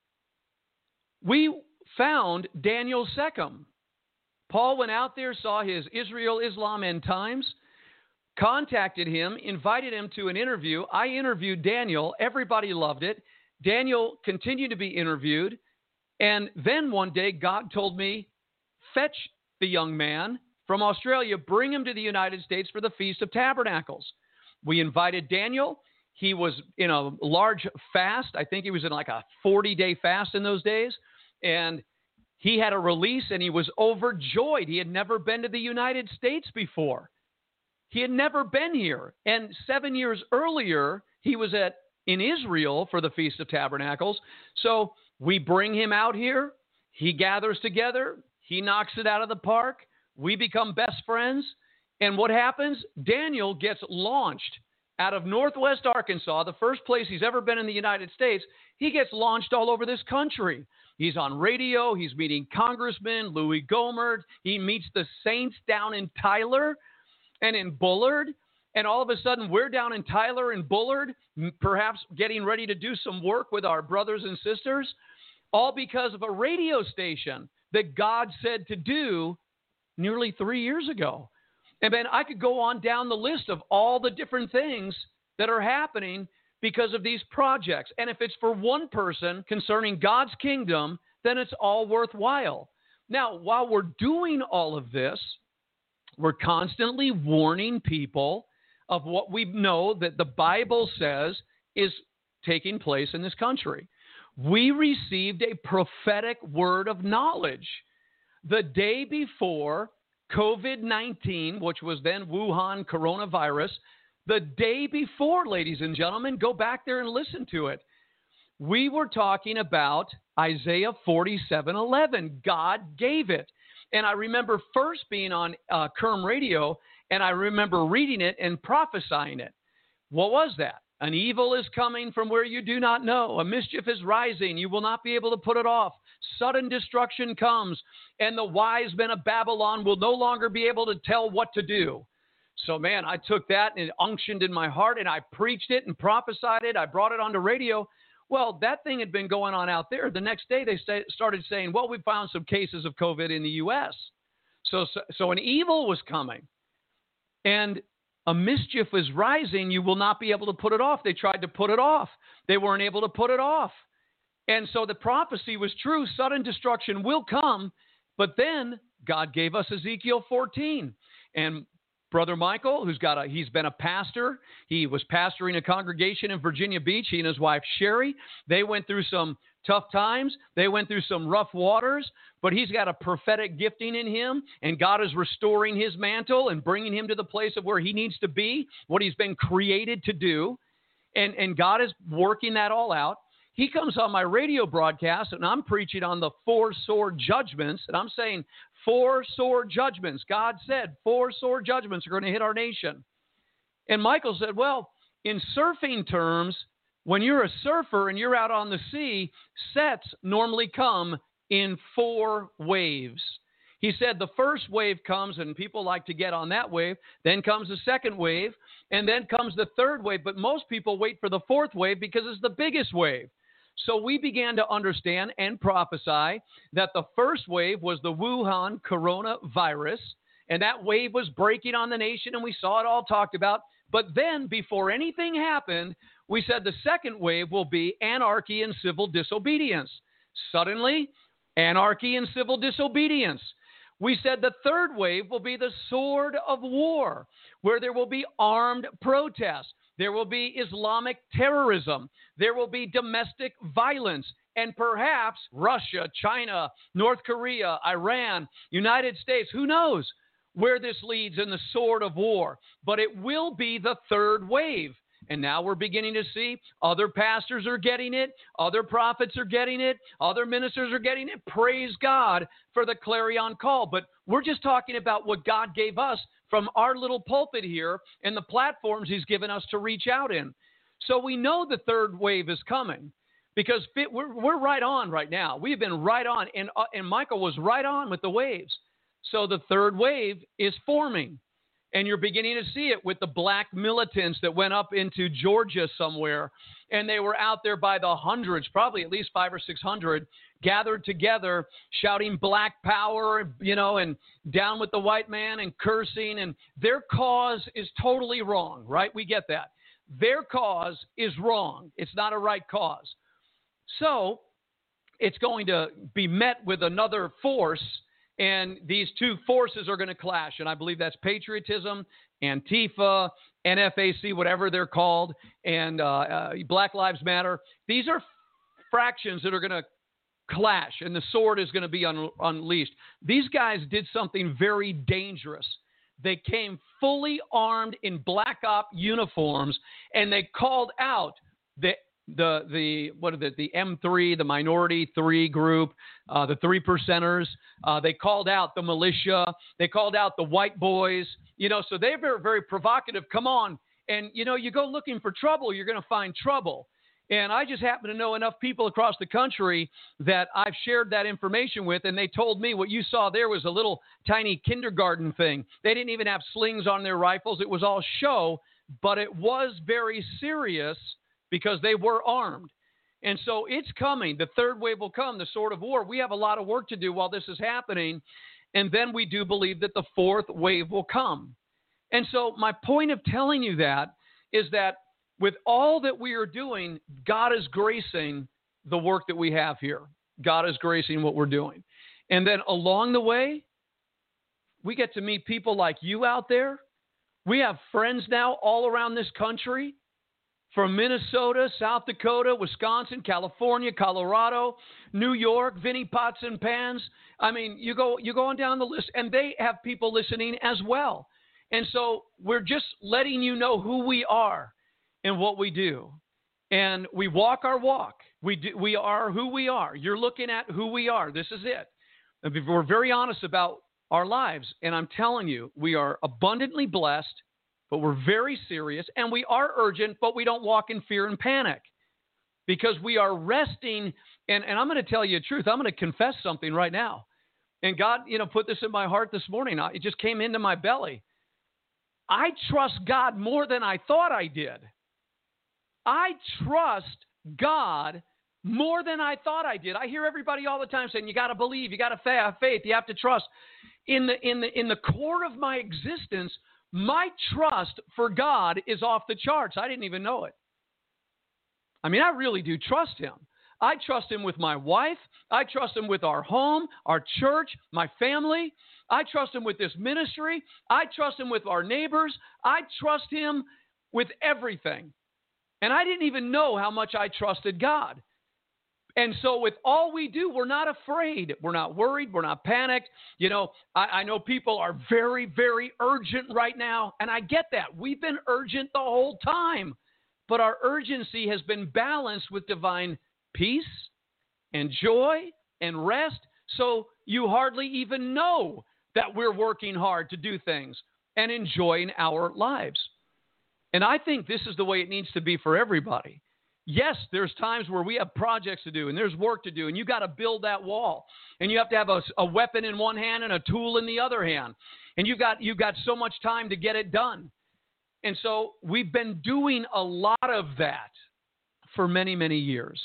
we found Daniel Seckham. Paul went out there, saw his Israel, Islam, End Times, contacted him, invited him to an interview. I interviewed Daniel. Everybody loved it. Daniel continued to be interviewed. And then one day, God told me, fetch the young man from Australia, bring him to the United States for the Feast of Tabernacles. We invited Daniel. He was in a large fast. I think he was in like a 40-day fast in those days. And he had a release, and he was overjoyed. He had never been to the United States before. He had never been here. And 7 years earlier, he was in Israel for the Feast of Tabernacles. So we bring him out here. He gathers together. He knocks it out of the park. We become best friends. And what happens? Daniel gets launched out of Northwest Arkansas, the first place he's ever been in the United States. He gets launched all over this country. He's on radio. He's meeting Congressman Louis Gohmert. He meets the saints down in Tyler and in Bullard. And all of a sudden, we're down in Tyler and Bullard, perhaps getting ready to do some work with our brothers and sisters, all because of a radio station that God said to do nearly 3 years ago. And then I could go on down the list of all the different things that are happening because of these projects. And if it's for one person concerning God's kingdom, then it's all worthwhile. Now, while we're doing all of this, we're constantly warning people of what we know that the Bible says is taking place in this country. We received a prophetic word of knowledge the day before COVID-19, which was then Wuhan coronavirus. The day before, ladies and gentlemen, go back there and listen to it. We were talking about Isaiah 47:11. God gave it. And I remember first being on Kerm Radio, and I remember reading it and prophesying it. What was that? An evil is coming from where you do not know. A mischief is rising. You will not be able to put it off. Sudden destruction comes, and the wise men of Babylon will no longer be able to tell what to do. So, man, I took that and it unctioned in my heart, and I preached it and prophesied it. I brought it onto radio. Well, that thing had been going on out there. The next day they started saying, well, we found some cases of COVID in the U.S. So an evil was coming. And a mischief is rising. You will not be able to put it off. They tried to put it off. They weren't able to put it off. And so the prophecy was true. Sudden destruction will come. But then God gave us Ezekiel 14. And Brother Michael, he's been a pastor. He was pastoring a congregation in Virginia Beach. He and his wife, Sherry, they went through some tough times. They went through some rough waters, but he's got a prophetic gifting in him, and God is restoring his mantle and bringing him to the place of where he needs to be, what he's been created to do, and God is working that all out. He comes on my radio broadcast, and I'm preaching on the 4 sore judgments, and I'm saying 4 sore judgments. God said 4 sore judgments are going to hit our nation. And Michael said, well, in surfing terms, when you're a surfer and you're out on the sea, sets normally come in 4 waves. He said the first wave comes, and people like to get on that wave. Then comes the second wave, and then comes the third wave. But most people wait for the 4th wave because it's the biggest wave. So we began to understand and prophesy that the first wave was the Wuhan coronavirus, and that wave was breaking on the nation, and we saw it all talked about. But then, before anything happened, we said the second wave will be anarchy and civil disobedience. Suddenly, anarchy and civil disobedience. We said the third wave will be the sword of war, where there will be armed protests. There will be Islamic terrorism. There will be domestic violence. And perhaps Russia, China, North Korea, Iran, United States, who knows where this leads in the sword of war. But it will be the third wave. And now we're beginning to see other pastors are getting it. Other prophets are getting it. Other ministers are getting it. Praise God for the clarion call. But we're just talking about what God gave us from our little pulpit here and the platforms he's given us to reach out in. So we know the third wave is coming because we're right on right now. We've been right on, and Michael was right on with the waves. So the third wave is forming. And you're beginning to see it with the black militants that went up into Georgia somewhere. And they were out there by the hundreds, probably at least 500 or 600, gathered together, shouting black power, and down with the white man and cursing. And their cause is totally wrong, right? We get that. Their cause is wrong. It's not a right cause. So it's going to be met with another force. And these two forces are going to clash. And I believe that's patriotism Antifa, NFAC, whatever they're called, and Black Lives Matter. These are fractions that are going to clash, and the sword is going to be unleashed. These guys did something very dangerous. They came fully armed in black op uniforms, and they called out the M3, the Minority 3 group, the 3%ers. They called out the militia. They called out the white boys. So they were very provocative. Come on. And, you go looking for trouble, you're going to find trouble. And I just happen to know enough people across the country that I've shared that information with, and they told me what you saw there was a little tiny kindergarten thing. They didn't even have slings on their rifles. It was all show, but it was very serious because they were armed. And so it's coming. The third wave will come, the sword of war. We have a lot of work to do while this is happening, and then we do believe that the fourth wave will come. And so my point of telling you that is that with all that we are doing, God is gracing the work that we have here. God is gracing what we're doing. And then along the way, we get to meet people like you out there. We have friends now all around this country, from Minnesota, South Dakota, Wisconsin, California, Colorado, New York, Vinny Pots and Pans. I mean, you go on down the list, and they have people listening as well. And so we're just letting you know who we are and what we do. And we walk our walk. We are who we are. You're looking at who we are. This is it. And we're very honest about our lives. And I'm telling you, we are abundantly blessed, but we're very serious. And we are urgent, but we don't walk in fear and panic. Because we are resting. And I'm going to tell you the truth. I'm going to confess something right now. And God, put this in my heart this morning. It just came into my belly. I trust God more than I thought I did. I trust God more than I thought I did. I hear everybody all the time saying, you got to believe, you got to have faith, you have to trust. In the core of my existence, my trust for God is off the charts. I didn't even know it. I mean, I really do trust him. I trust him with my wife. I trust him with our home, our church, my family. I trust him with this ministry. I trust him with our neighbors. I trust him with everything. And I didn't even know how much I trusted God. And so with all we do, we're not afraid. We're not worried. We're not panicked. I know people are very, very urgent right now. And I get that. We've been urgent the whole time. But our urgency has been balanced with divine peace and joy and rest. So you hardly even know that we're working hard to do things and enjoying our lives. And I think this is the way it needs to be for everybody. Yes, there's times where we have projects to do and there's work to do, and you got to build that wall. And you have to have a weapon in one hand and a tool in the other hand. And you've got so much time to get it done. And so we've been doing a lot of that for many, many years.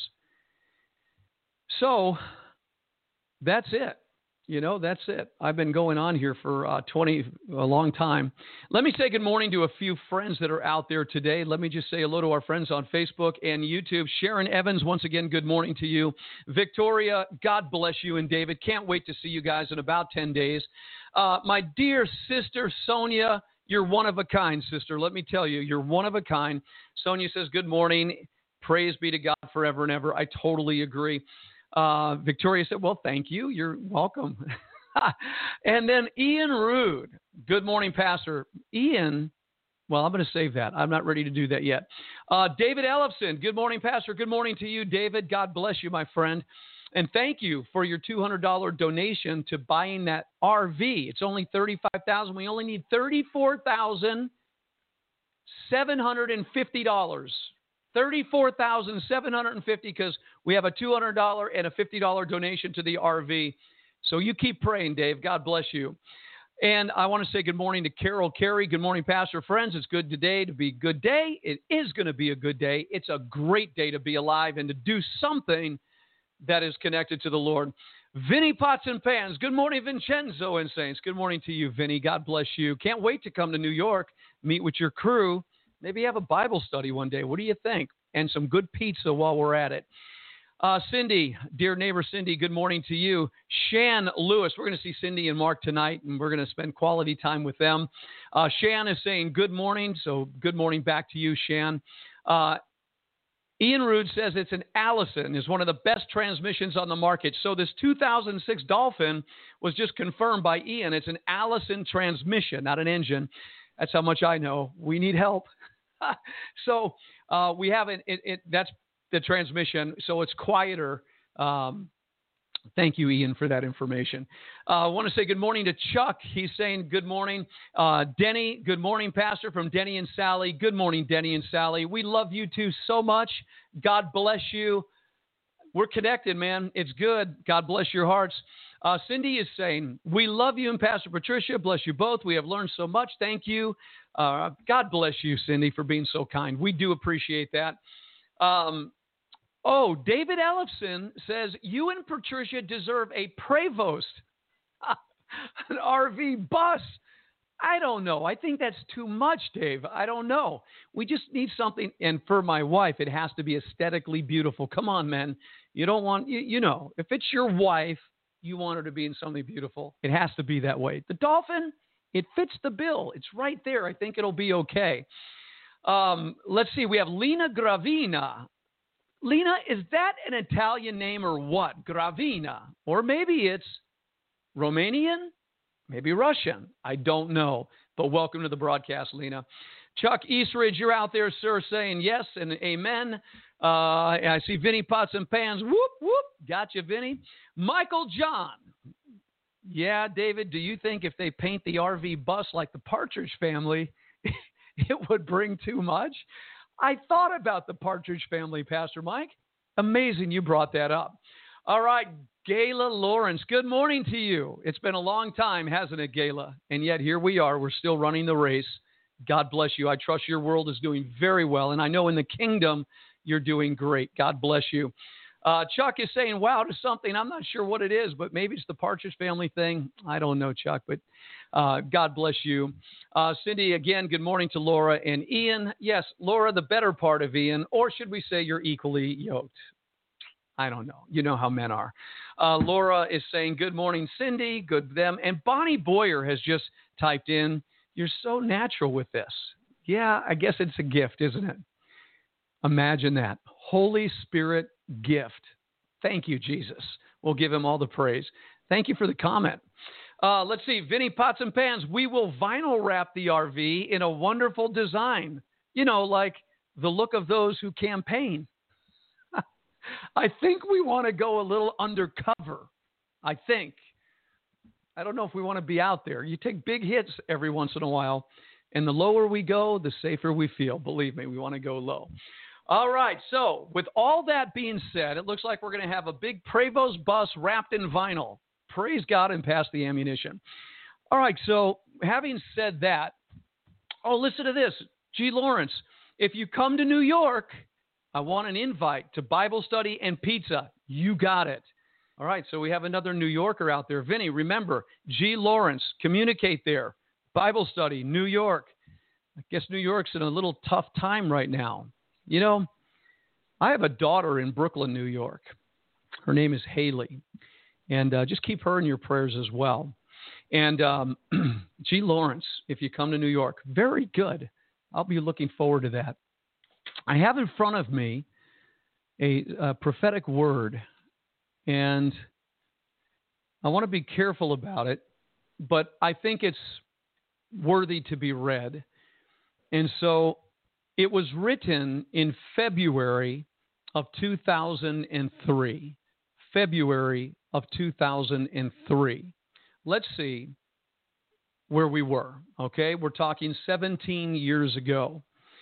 So that's it. That's it. I've been going on here for a long time. Let me say good morning to a few friends that are out there today. Let me just say hello to our friends on Facebook and YouTube. Sharon Evans, once again, good morning to you. Victoria, God bless you. And David, can't wait to see you guys in about 10 days. My dear sister, Sonia, you're one of a kind, sister. Let me tell you, you're one of a kind. Sonia says, good morning. Praise be to God forever and ever. I totally agree. Victoria said, well, thank you. You're welcome. And then Ian Rude. Good morning, Pastor. Ian, well, I'm going to save that. I'm not ready to do that yet. David Ellefson. Good morning, Pastor. Good morning to you, David. God bless you, my friend. And thank you for your $200 donation to buying that RV. It's only $35,000. We only need $34,750. $34,750 because we have a $200 and a $50 donation to the RV. So you keep praying, Dave. God bless you. And I want to say good morning to Carol Carey. Good morning, Pastor friends. It's good today to be a good day. It is going to be a good day. It's a great day to be alive and to do something that is connected to the Lord. Vinny Pots and Pans. Good morning, Vincenzo and Saints. Good morning to you, Vinny. God bless you. Can't wait to come to New York, meet with your crew. Maybe have a Bible study one day. What do you think? And some good pizza while we're at it. Cindy, dear neighbor Cindy, good morning to you. Shan Lewis, we're going to see Cindy and Mark tonight, and we're going to spend quality time with them. Shan is saying good morning, so good morning back to you, Shan. Ian Rude says it's an Allison, is one of the best transmissions on the market. So this 2006 Dolphin was just confirmed by Ian. It's an Allison transmission, not an engine. That's how much I know. We need help. So we have that's the transmission, so it's quieter. Thank you, Ian, for that information. I want to say good morning to Chuck. He's saying good morning. Denny, good morning, Pastor, from Denny and Sally. Good morning, Denny and Sally. We love you two so much. God bless you. We're connected, man. It's good. God bless your hearts. Cindy is saying, we love you and Pastor Patricia. Bless you both. We have learned so much. Thank you. God bless you, Cindy, for being so kind. We do appreciate that. David Ellison says, you and Patricia deserve a Prevost, an RV bus. I don't know. I think that's too much, Dave. I don't know. We just need something. And for my wife, it has to be aesthetically beautiful. Come on, man. You don't want, if it's your wife, you want her to be in something beautiful. It has to be that way. The Dolphin, it fits the bill. It's right there. I think it'll be okay. Let's see. We have Lena Gravina. Lena, is that an Italian name or what? Gravina. Or maybe it's Romanian, maybe Russian. I don't know. But welcome to the broadcast, Lena. Chuck Eastridge, you're out there, sir, saying yes and amen. I see Vinny Pots and Pans. Whoop, whoop. Gotcha, Vinny. Michael John. Yeah, David, do you think if they paint the RV bus like the Partridge Family, it would bring too much? I thought about the Partridge Family, Pastor Mike. Amazing you brought that up. All right, Gayla Lawrence, good morning to you. It's been a long time, hasn't it, Gayla? And yet here we are. We're still running the race. God bless you. I trust your world is doing very well. And I know in the kingdom you're doing great. God bless you. Chuck is saying, wow, to something. I'm not sure what it is, but maybe it's the Partridge Family thing. I don't know, Chuck, but God bless you. Cindy, again, good morning to Laura and Ian. Yes, Laura, the better part of Ian, or should we say you're equally yoked? I don't know. You know how men are. Laura is saying, good morning, Cindy. Good them. And Bonnie Boyer has just typed in, you're so natural with this. Yeah, I guess it's a gift, isn't it? Imagine that. Holy Spirit gift. Thank you, Jesus. We'll give him all the praise. Thank you for the comment. Let's see. Vinny Pots and Pans. We will vinyl wrap the RV in a wonderful design. Like the look of those who campaign. I think we want to go a little undercover. I don't know if we want to be out there. You take big hits every once in a while, and the lower we go, the safer we feel. Believe me, we want to go low. All right, so with all that being said, it looks like we're going to have a big Prevost bus wrapped in vinyl. Praise God and pass the ammunition. All right, so having said that, listen to this. G. Lawrence, if you come to New York, I want an invite to Bible study and pizza. You got it. All right, so we have another New Yorker out there. Vinny, remember, G. Lawrence, communicate there. Bible study, New York. I guess New York's in a little tough time right now. I have a daughter in Brooklyn, New York. Her name is Haley. And just keep her in your prayers as well. And G. Lawrence, if you come to New York, very good. I'll be looking forward to that. I have in front of me a prophetic word, and I want to be careful about it, but I think it's worthy to be read. And so it was written in February of 2003. February of 2003. Let's see where we were, okay? We're talking 17 years ago.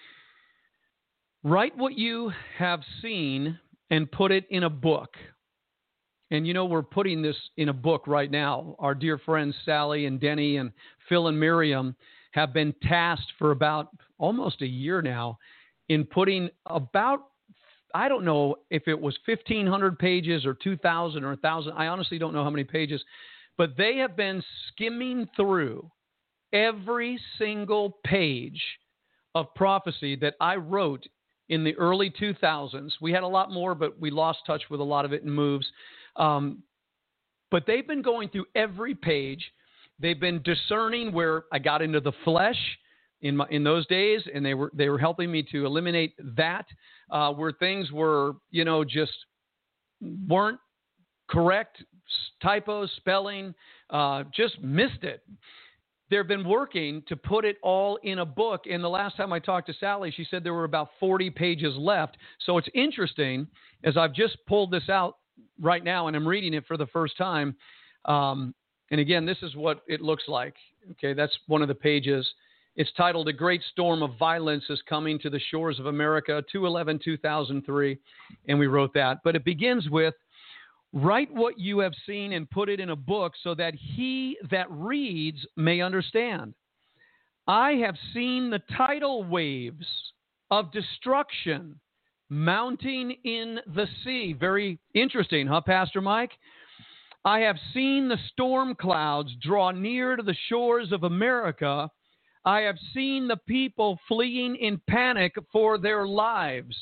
Write what you have seen and put it in a book. And we're putting this in a book right now. Our dear friends Sally and Denny and Phil and Miriam have been tasked for about almost a year now in putting about, I don't know if it was 1,500 pages or 2,000 or 1,000. I honestly don't know how many pages. But they have been skimming through every single page of prophecy that I wrote in the early 2000s. We had a lot more, but we lost touch with a lot of it in moves. But they've been going through every page. They've been discerning where I got into the flesh in those days, and they were helping me to eliminate that, where things were, just weren't correct, typos, spelling, just missed it. They've been working to put it all in a book. And the last time I talked to Sally, she said there were about 40 pages left. So it's interesting, as I've just pulled this out right now, and I'm reading it for the first time. And again, this is what it looks like. Okay, that's one of the pages. It's titled "A Great Storm of Violence is Coming to the Shores of America, 2/11/2003." And we wrote that. But it begins with, "Write what you have seen and put it in a book so that he that reads may understand. I have seen the tidal waves of destruction mounting in the sea." Very interesting, huh, Pastor Mike? "I have seen the storm clouds draw near to the shores of America. I have seen the people fleeing in panic for their lives."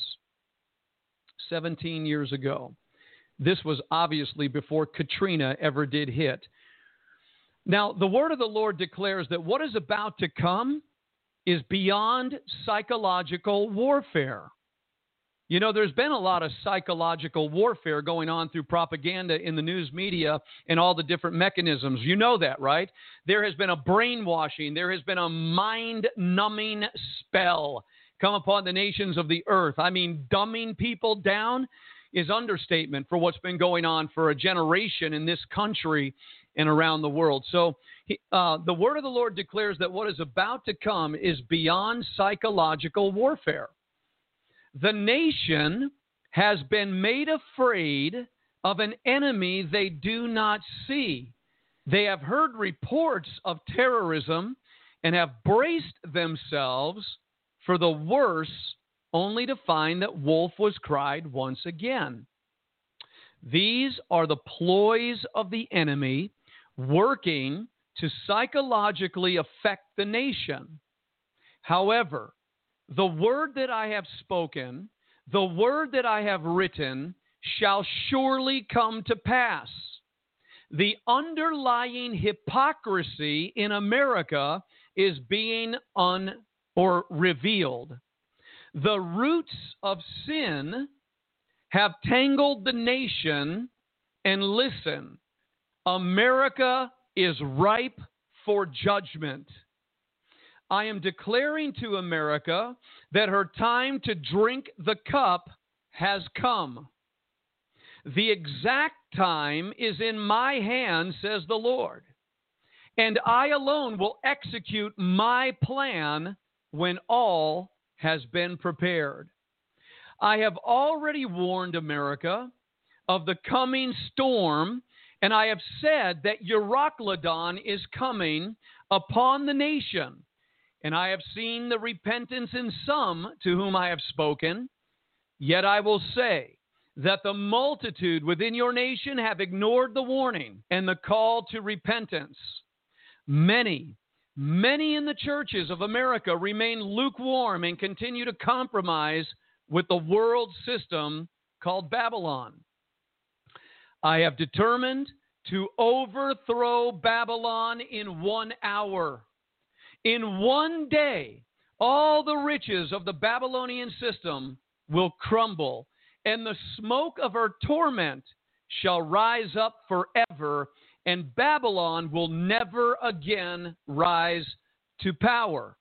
17 years ago. This was obviously before Katrina ever did hit. Now, the word of the Lord declares that what is about to come is beyond psychological warfare. There's been a lot of psychological warfare going on through propaganda in the news media and all the different mechanisms. You know that, right? There has been a brainwashing. There has been a mind-numbing spell come upon the nations of the earth. I mean, dumbing people down is understatement for what's been going on for a generation in this country and around the world. So the word of the Lord declares that what is about to come is beyond psychological warfare. The nation has been made afraid of an enemy they do not see. They have heard reports of terrorism and have braced themselves for the worst, only to find that wolf was cried once again. These are the ploys of the enemy working to psychologically affect the nation. However, the word that I have spoken, the word that I have written, shall surely come to pass. The underlying hypocrisy in America is being revealed. The roots of sin have tangled the nation, and listen, America is ripe for judgment. I am declaring to America that her time to drink the cup has come. The exact time is in my hand, says the Lord, and I alone will execute my plan when all has been prepared. I have already warned America of the coming storm, and I have said that Euroclydon is coming upon the nation. And I have seen the repentance in some to whom I have spoken. Yet I will say that the multitude within your nation have ignored the warning and the call to repentance. Many in the churches of America remain lukewarm and continue to compromise with the world system called Babylon. I have determined to overthrow Babylon in 1 hour. In 1 day, all the riches of the Babylonian system will crumble, and the smoke of her torment shall rise up forever, and Babylon will never again rise to power.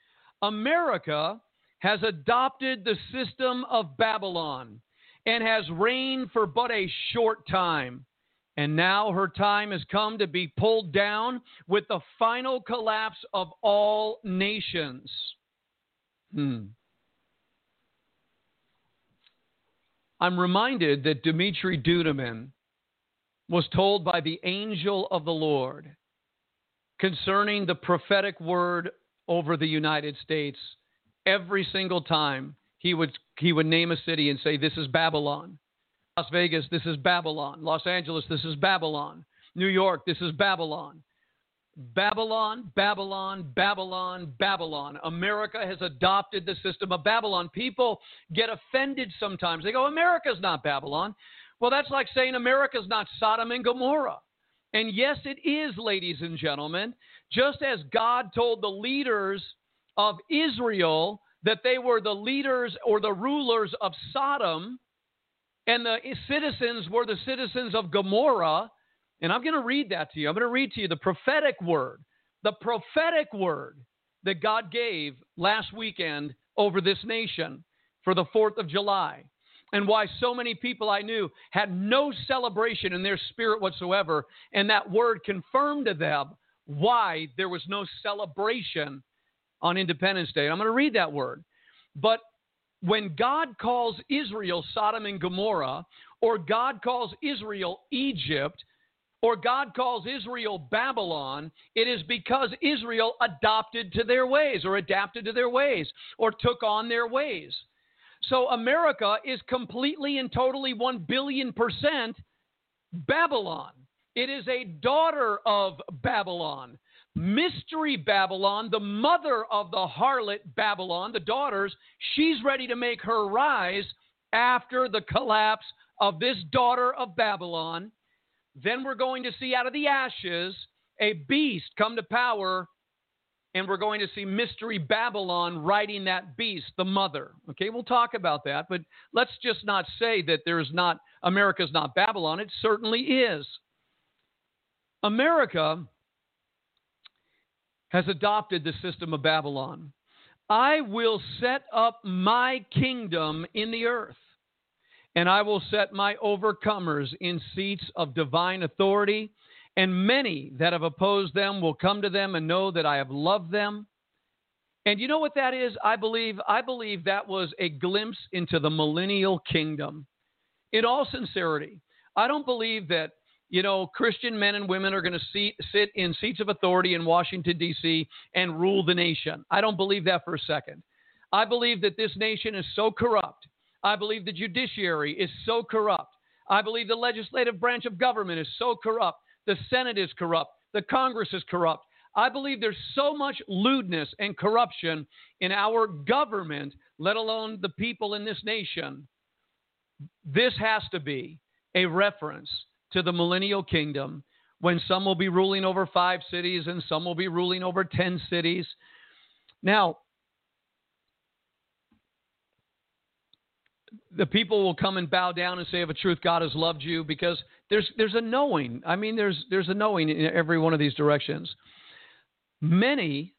America has adopted the system of Babylon and has reigned for but a short time. And now her time has come to be pulled down with the final collapse of all nations. I'm reminded that Dmitri Duduman was told by the angel of the Lord concerning the prophetic word over the United States. Every single time he would name a city and say, "This is Babylon." Las Vegas, this is Babylon. Los Angeles, this is Babylon. New York, this is Babylon. Babylon, Babylon, Babylon, Babylon. America has adopted the system of Babylon. People get offended sometimes. They go, America's not Babylon. Well, that's like saying America's not Sodom and Gomorrah. And yes, it is, ladies and gentlemen. Just as God told the leaders of Israel that they were the leaders or the rulers of Sodom, and the citizens were the citizens of Gomorrah. And I'm going to read that to you. I'm going to read to you the prophetic word that God gave last weekend over this nation for the 4th of July, and why so many people I knew had no celebration in their spirit whatsoever. And that word confirmed to them why there was no celebration on Independence Day. And I'm going to read that word. But when God calls Israel Sodom and Gomorrah, or God calls Israel Egypt, or God calls Israel Babylon, it is because Israel adopted to their ways, or adapted to their ways, or took on their ways. So America is completely and totally 1 billion% Babylon. It is a daughter of Babylon. Mystery Babylon, the mother of the harlot Babylon, the daughters, she's ready to make her rise after the collapse of this daughter of Babylon. Then we're going to see out of the ashes a beast come to power, and we're going to see Mystery Babylon riding that beast, the mother. Okay, we'll talk about that, but let's just not say that America's not Babylon. It certainly is. America has adopted the system of Babylon. I will set up my kingdom in the earth, and I will set my overcomers in seats of divine authority, and many that have opposed them will come to them and know that I have loved them. And you know what that is? I believe that was a glimpse into the millennial kingdom. In all sincerity, I don't believe that, Christian men and women are going to sit in seats of authority in Washington, D.C. and rule the nation. I don't believe that for a second. I believe that this nation is so corrupt. I believe the judiciary is so corrupt. I believe the legislative branch of government is so corrupt. The Senate is corrupt. The Congress is corrupt. I believe there's so much lewdness and corruption in our government, let alone the people in this nation. This has to be a reference to the millennial kingdom, when some will be ruling over 5 cities and some will be ruling over 10 cities. Now, the people will come and bow down and say, of a truth, God has loved you, because there's a knowing. I mean, there's a knowing in every one of these directions. Many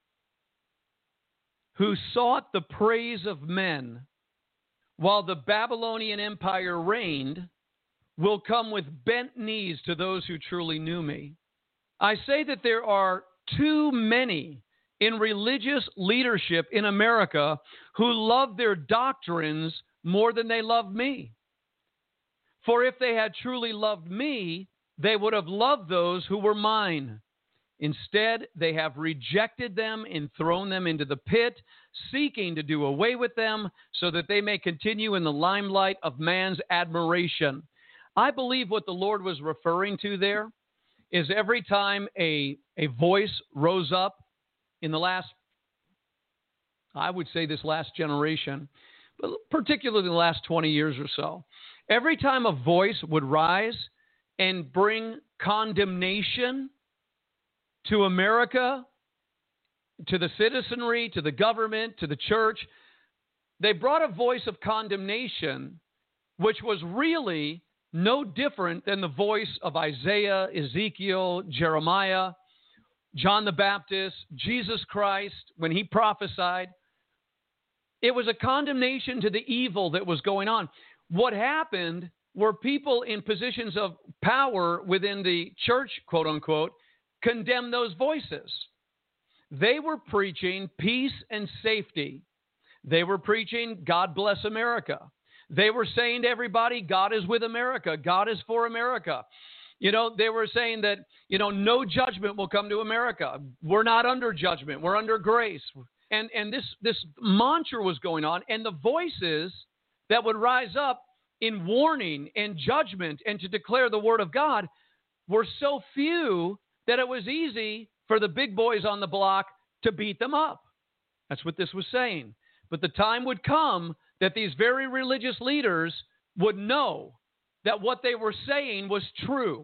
who sought the praise of men while the Babylonian Empire reigned will come with bent knees to those who truly knew me. I say that there are too many in religious leadership in America who love their doctrines more than they love me. For if they had truly loved me, they would have loved those who were mine. Instead, they have rejected them and thrown them into the pit, seeking to do away with them so that they may continue in the limelight of man's admiration. I believe what the Lord was referring to there is every time a voice rose up in the last, I would say this last generation, but particularly the last 20 years or so, every time a voice would rise and bring condemnation to America, to the citizenry, to the government, to the church, they brought a voice of condemnation, which was really no different than the voice of Isaiah, Ezekiel, Jeremiah, John the Baptist, Jesus Christ, when he prophesied. It was a condemnation to the evil that was going on. What happened were people in positions of power within the church, quote unquote, condemned those voices. They were preaching peace and safety. They were preaching God bless America. They were saying to everybody, God is with America. God is for America. They were saying that, no judgment will come to America. We're not under judgment. We're under grace. And this mantra was going on. And the voices that would rise up in warning and judgment and to declare the word of God were so few that it was easy for the big boys on the block to beat them up. That's what this was saying. But the time would come that these very religious leaders would know that what they were saying was true.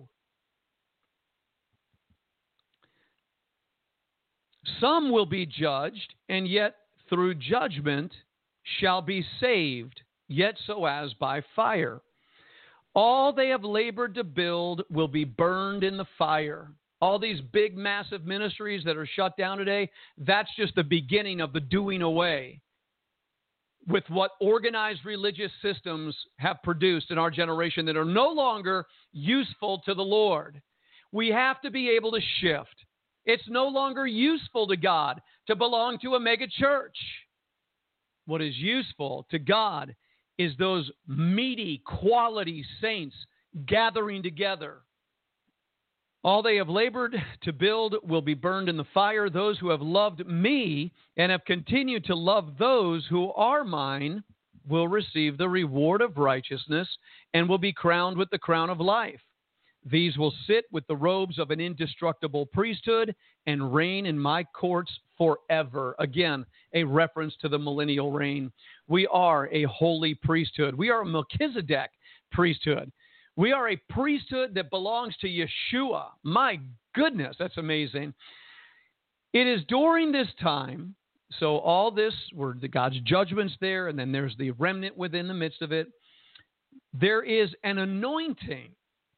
Some will be judged, and yet through judgment shall be saved, yet so as by fire. All they have labored to build will be burned in the fire. All these big, massive ministries that are shut down today, that's just the beginning of the doing away with what organized religious systems have produced in our generation that are no longer useful to the Lord. We have to be able to shift. It's no longer useful to God to belong to a mega church. What is useful to God is those meaty, quality saints gathering together. All they have labored to build will be burned in the fire. Those who have loved me and have continued to love those who are mine will receive the reward of righteousness and will be crowned with the crown of life. These will sit with the robes of an indestructible priesthood and reign in my courts forever. Again, a reference to the millennial reign. We are a holy priesthood. We are a Melchizedek priesthood. We are a priesthood that belongs to Yeshua. My goodness, that's amazing. It is during this time, so all this were God's judgments there, and then there's the remnant within the midst of it. There is an anointing,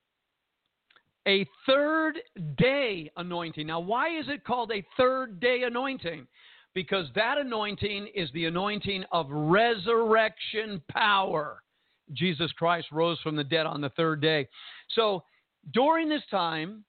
a third day anointing. Now, why is it called a third day anointing? Because that anointing is the anointing of resurrection power. Jesus Christ rose from the dead on the third day. So during this time,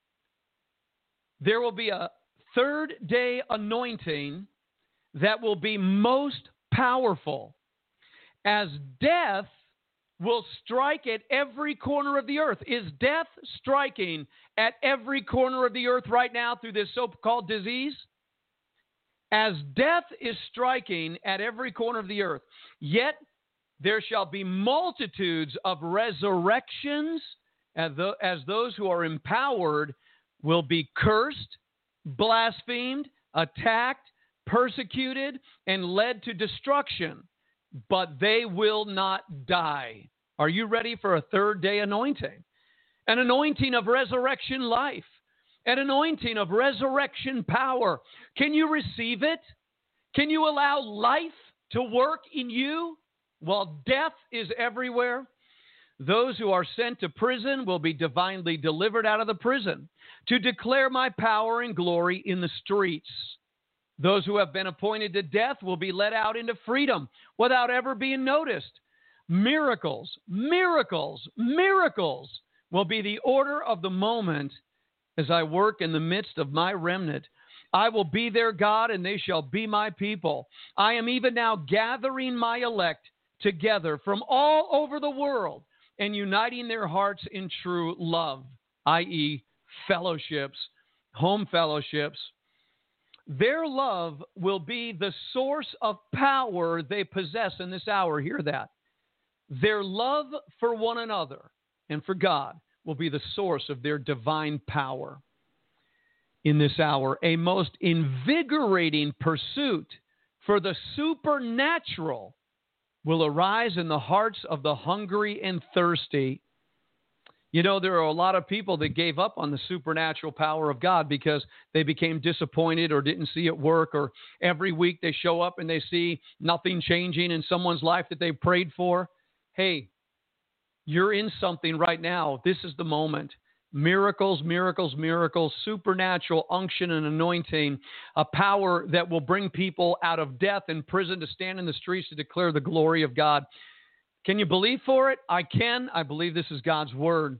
there will be a third day anointing that will be most powerful, as death will strike at every corner of the earth. Is death striking at every corner of the earth right now through this so-called disease? As death is striking at every corner of the earth, yet there shall be multitudes of resurrections, as those who are empowered will be cursed, blasphemed, attacked, persecuted, and led to destruction. But they will not die. Are you ready for a third day anointing? An anointing of resurrection life. An anointing of resurrection power. Can you receive it? Can you allow life to work in you while death is everywhere? Those who are sent to prison will be divinely delivered out of the prison to declare my power and glory in the streets. Those who have been appointed to death will be let out into freedom without ever being noticed. Miracles, miracles, miracles will be the order of the moment as I work in the midst of my remnant. I will be their God, and they shall be my people. I am even now gathering my elect together from all over the world and uniting their hearts in true love, i.e., fellowships, home fellowships. Their love will be the source of power they possess in this hour. Hear that. Their love for one another and for God will be the source of their divine power in this hour. A most invigorating pursuit for the supernatural will arise in the hearts of the hungry and thirsty. You know, there are a lot of people that gave up on the supernatural power of God because they became disappointed or didn't see it work, or every week they show up and they see nothing changing in someone's life that they prayed for. Hey, you're in something right now. This is the moment. Miracles, miracles, miracles, supernatural unction and anointing, a power that will bring people out of death and prison to stand in the streets to declare the glory of God. Can you believe for it? I can. I believe this is God's word.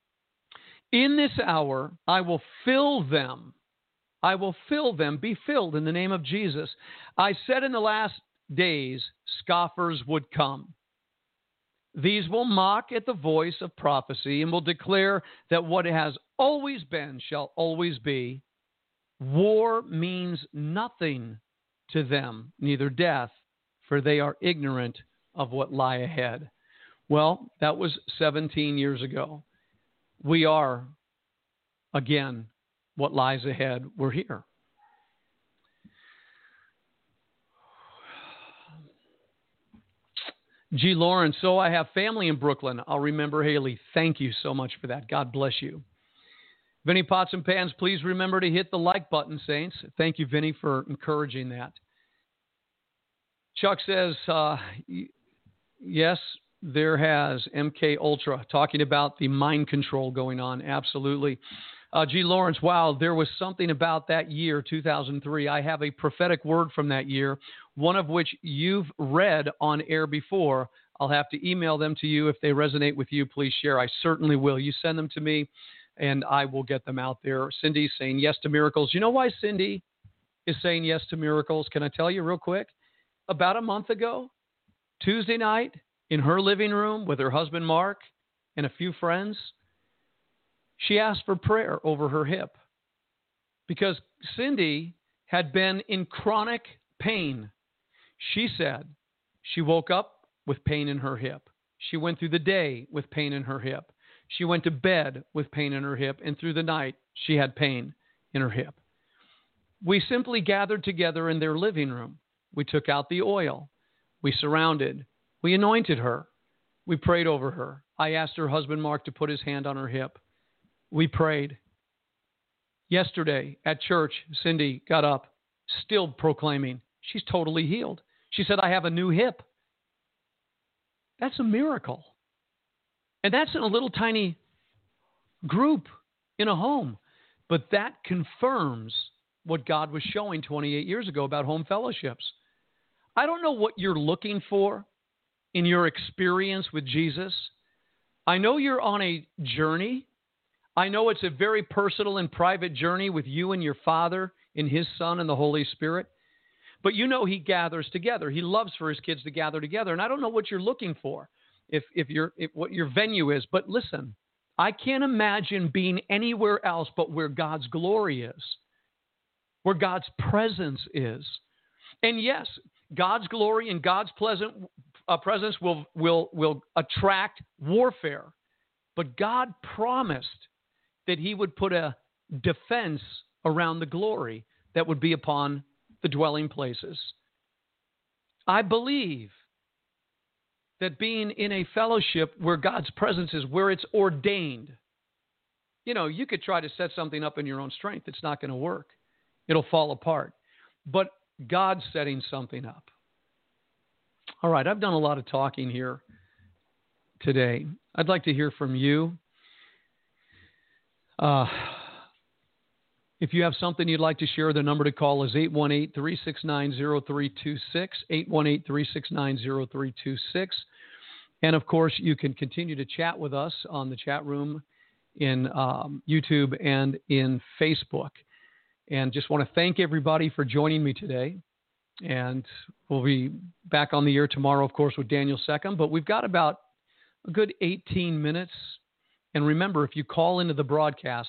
In this hour, I will fill them. I will fill them. Be filled in the name of Jesus. I said in the last days, scoffers would come. These will mock at the voice of prophecy and will declare that what has always been shall always be. War means nothing to them, neither death, for they are ignorant of what lie ahead. Well, that was 17 years ago. We are, again, what lies ahead, we're here. G. Lawrence, so I have family in Brooklyn. I'll remember Haley. Thank you so much for that. God bless you. Vinny Pots and Pans, please remember to hit the like button, Saints. Thank you, Vinny, for encouraging that. Chuck says, yes, there has MK Ultra talking about the mind control going on. Absolutely. G. Lawrence, wow, there was something about that year, 2003. I have a prophetic word from that year, one of which you've read on air before. I'll have to email them to you. If they resonate with you, please share. I certainly will. You send them to me, and I will get them out there. Cindy's saying yes to miracles. You know why Cindy is saying yes to miracles? Can I tell you real quick? About a month ago, Tuesday night, in her living room with her husband, Mark, and a few friends, she asked for prayer over her hip because Cindy had been in chronic pain. She said she woke up with pain in her hip. She went through the day with pain in her hip. She went to bed with pain in her hip, and through the night, she had pain in her hip. We simply gathered together in their living room. We took out the oil. We surrounded. We anointed her. We prayed over her. I asked her husband, Mark, to put his hand on her hip. We prayed. Yesterday at church, Cindy got up, still proclaiming, she's totally healed. She said, I have a new hip. That's a miracle. And that's in a little tiny group in a home. But that confirms what God was showing 28 years ago about home fellowships. I don't know what you're looking for in your experience with Jesus. I know you're on a journey. I know it's a very personal and private journey with you and your Father and His Son and the Holy Spirit. But you know He gathers together. He loves for His kids to gather together. And I don't know what you're looking for, if what your venue is. But listen, I can't imagine being anywhere else but where God's glory is, where God's presence is. And yes, God's glory and God's presence will attract warfare. But God promised that He would put a defense around the glory that would be upon the dwelling places. I believe that being in a fellowship where God's presence is, where it's ordained. You know, you could try to set something up in your own strength. It's not going to work. It'll fall apart. But God's setting something up. All right, I've done a lot of talking here today. I'd like to hear from you. If you have something you'd like to share, the number to call is 818-369-0326, 818-369-0326. And, of course, you can continue to chat with us on the chat room in YouTube and in Facebook. And just want to thank everybody for joining me today. And we'll be back on the air tomorrow, of course, with Daniel Seckham. But we've got about a good 18 minutes. And remember, if you call into the broadcast,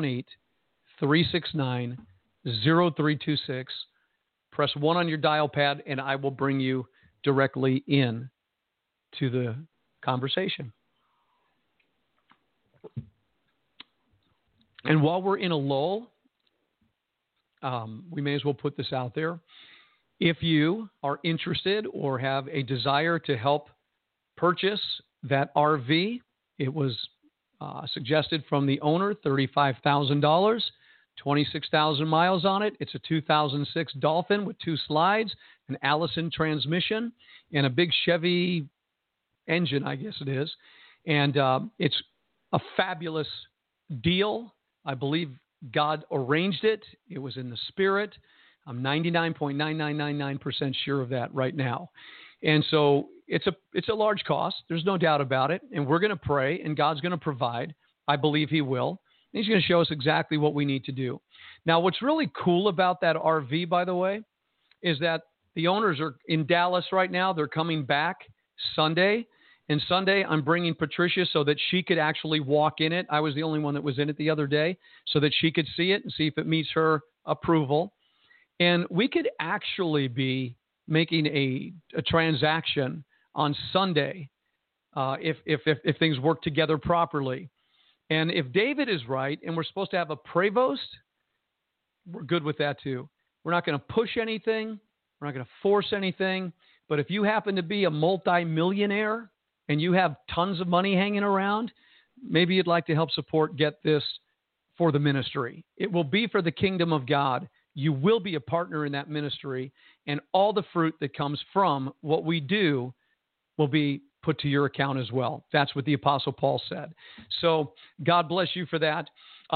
818-369-0326, press 1 on your dial pad, and I will bring you directly in to the conversation. And while we're in a lull, we may as well put this out there. If you are interested or have a desire to help purchase that RV, it was suggested from the owner, $35,000, 26,000 miles on it. It's a 2006 Dolphin with 2 slides, an Allison transmission, and a big Chevy engine, I guess it is. And it's a fabulous deal. I believe God arranged it. It was in the spirit. I'm 99.9999% sure of that right now. And so it's a large cost. There's no doubt about it. And we're going to pray, and God's going to provide. I believe He will. And He's going to show us exactly what we need to do. Now, what's really cool about that RV, by the way, is that the owners are in Dallas right now. They're coming back Sunday. And Sunday, I'm bringing Patricia so that she could actually walk in it. I was the only one that was in it the other day, so that she could see it and see if it meets her approval. And we could actually be making a transaction on Sunday if things work together properly. And if David is right, and we're supposed to have a Prevost we're good with that too. We're not going to push anything. We're not going to force anything. But if you happen to be a multi-millionaire and you have tons of money hanging around, maybe you'd like to help support Get This for the ministry. It will be for the kingdom of God. You will be a partner in that ministry, and all the fruit that comes from what we do will be put to your account as well. That's what the Apostle Paul said. So God bless you for that.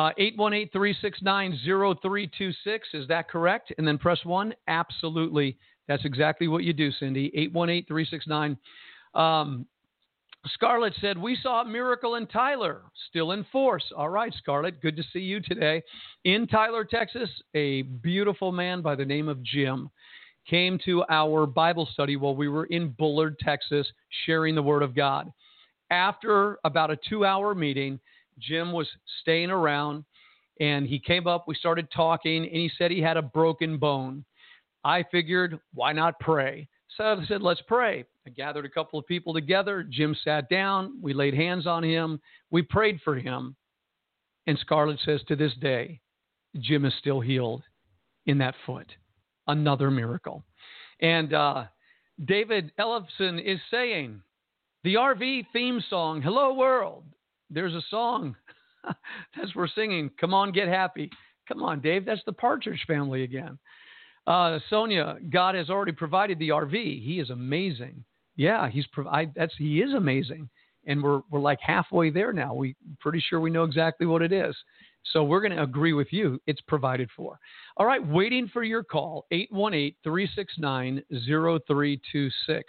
818-369-0326. Is that correct? And then press 1. Absolutely. That's exactly what you do, Cindy. 818-369. Scarlett said, we saw a miracle in Tyler, still in force. All right, Scarlett, good to see you today. In Tyler, Texas, a beautiful man by the name of Jim came to our Bible study while we were in Bullard, Texas, sharing the Word of God. After about a 2-hour meeting, Jim was staying around, and he came up. We started talking, and he said he had a broken bone. I figured, why not pray? So I said, let's pray. I gathered a couple of people together. Jim sat down. We laid hands on him. We prayed for him. And Scarlett says, to this day, Jim is still healed in that foot. Another miracle. And David Ellefson is saying, the RV theme song, Hello World. There's a song. That's we're singing. Come on, get happy. Come on, Dave. That's the Partridge Family again. Sonia, God has already provided the RV. He is amazing. Yeah, he is amazing. And we're like halfway there now. We're pretty sure we know exactly what it is. So we're going to agree with you. It's provided for. All right, waiting for your call, 818-369-0326.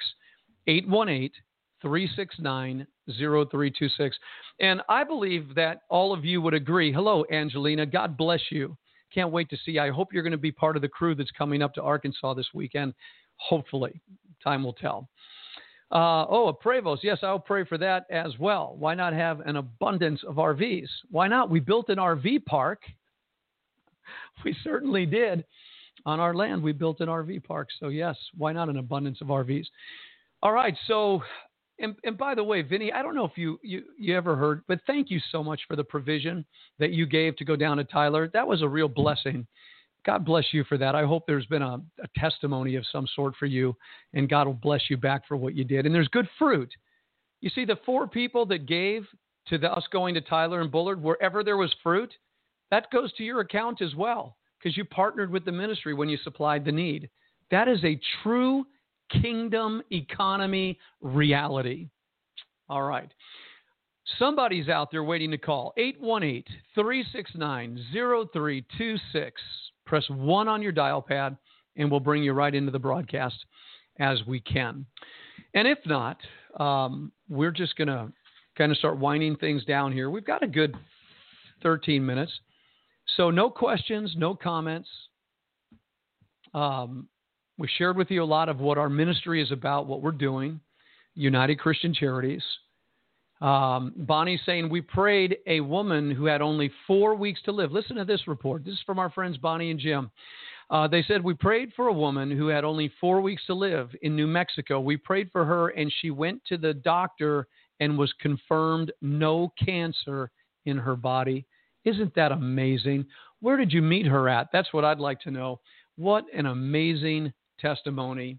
818-369-0326. And I believe that all of you would agree. Hello, Angelina. God bless you. Can't wait to see you. I hope you're going to be part of the crew that's coming up to Arkansas this weekend. Hopefully. Time will tell. A Prevost. Yes, I'll pray for that as well. Why not have an abundance of RVs? Why not? We built an RV park. We certainly did. On our land, we built an RV park. So, yes, why not an abundance of RVs? All right. So, and by the way, Vinny, I don't know if you ever heard, but thank you so much for the provision that you gave to go down to Tyler. That was a real blessing. God bless you for that. I hope there's been a testimony of some sort for you, and God will bless you back for what you did. And there's good fruit. You see, the 4 people that gave to us going to Tyler and Bullard, wherever there was fruit, that goes to your account as well, because you partnered with the ministry when you supplied the need. That is a true kingdom economy reality. All right. Somebody's out there waiting to call. 818-369-0326. Press 1 on your dial pad, and we'll bring you right into the broadcast as we can. And if not, we're just going to kind of start winding things down here. We've got a good 13 minutes. So no questions, no comments. We shared with you a lot of what our ministry is about, what we're doing, United Christian Charities. Bonnie's saying, we prayed a woman who had only 4 weeks to live. Listen to this report. This is from our friends Bonnie and Jim. They said, we prayed for a woman who had only 4 weeks to live in New Mexico. We prayed for her, and she went to the doctor and was confirmed no cancer in her body. Isn't that amazing? Where did you meet her at? That's what I'd like to know. What an amazing testimony.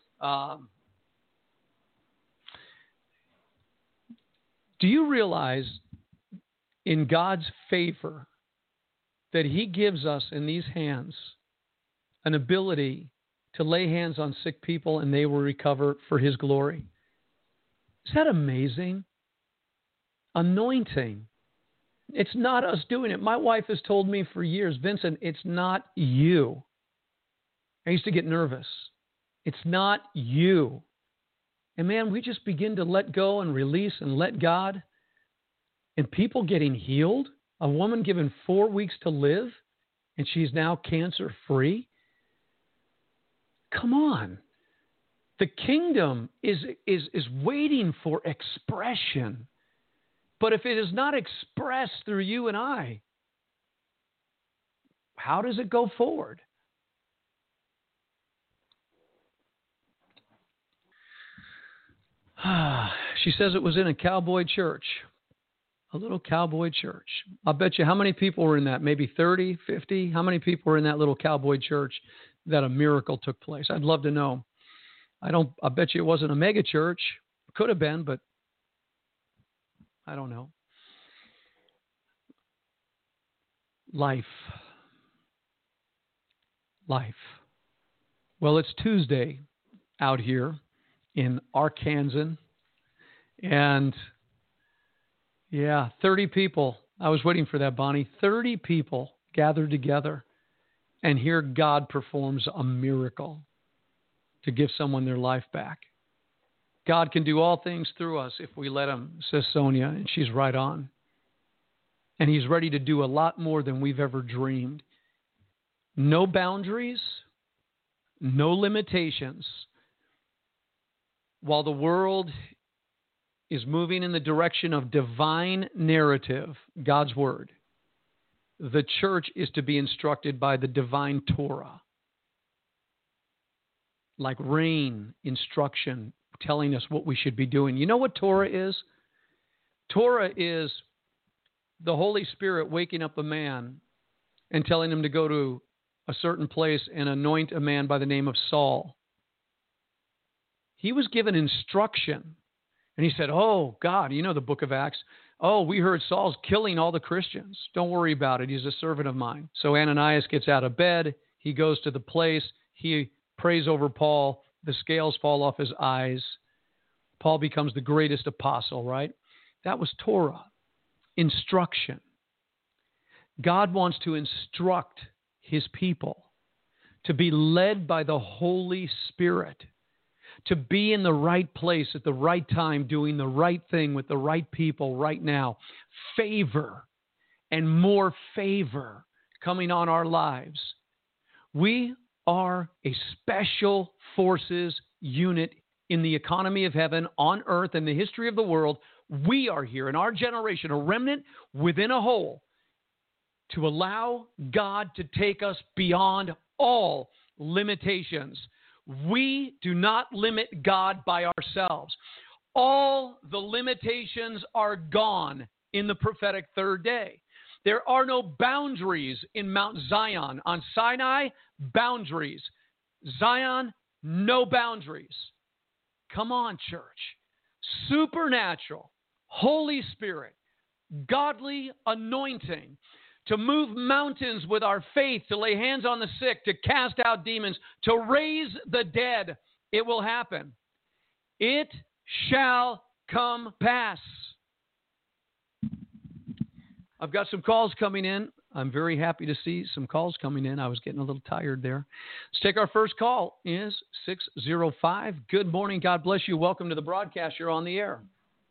Do you realize in God's favor that he gives us in these hands an ability to lay hands on sick people and they will recover for his glory? Is that amazing? Anointing. It's not us doing it. My wife has told me for years, Vincent, it's not you. I used to get nervous. It's not you. And man, we just begin to let go and release and let God. And people getting healed. A woman given 4 weeks to live, and she's now cancer-free. Come on. The kingdom is waiting for expression. But if it is not expressed through you and I, how does it go forward? She says it was in a cowboy church. A little cowboy church. I'll bet you how many people were in that? Maybe 30, 50? How many people were in that little cowboy church that a miracle took place? I'd love to know. I bet you it wasn't a mega church. Could have been, but I don't know. Life. Well, it's Tuesday out here in Arkansas, and 30 people. I was waiting for that, Bonnie. 30 people gathered together, and here God performs a miracle to give someone their life back. God can do all things through us if we let him, says Sonia, and she's right on. And he's ready to do a lot more than we've ever dreamed. No boundaries, no limitations. While the world is moving in the direction of divine narrative, God's word, the church is to be instructed by the divine Torah. Like rain instruction, telling us what we should be doing. You know what Torah is? Torah is the Holy Spirit waking up a man and telling him to go to a certain place and anoint a man by the name of Saul. He was given instruction. And he said, oh, God, you know the book of Acts. Oh, we heard Saul's killing all the Christians. Don't worry about it. He's a servant of mine. So Ananias gets out of bed. He goes to the place. He prays over Paul. The scales fall off his eyes. Paul becomes the greatest apostle, right? That was Torah, instruction. God wants to instruct his people to be led by the Holy Spirit, to be in the right place at the right time, doing the right thing with the right people right now. Favor and more favor coming on our lives. We are a special forces unit in the economy of heaven, on earth, in the history of the world. We are here in our generation, a remnant within a whole, to allow God to take us beyond all limitations. We do not limit God by ourselves. All the limitations are gone in the prophetic third day. There are no boundaries in Mount Zion. On Sinai, boundaries. Zion, no boundaries. Come on, church. Supernatural, Holy Spirit, godly anointing to move mountains with our faith, to lay hands on the sick, to cast out demons, to raise the dead. It will happen. It shall come pass. I've got some calls coming in. I'm very happy to see some calls coming in. I was getting a little tired there. Let's take our first call. Is 605. Good morning. God bless you. Welcome to the broadcast. You're on the air.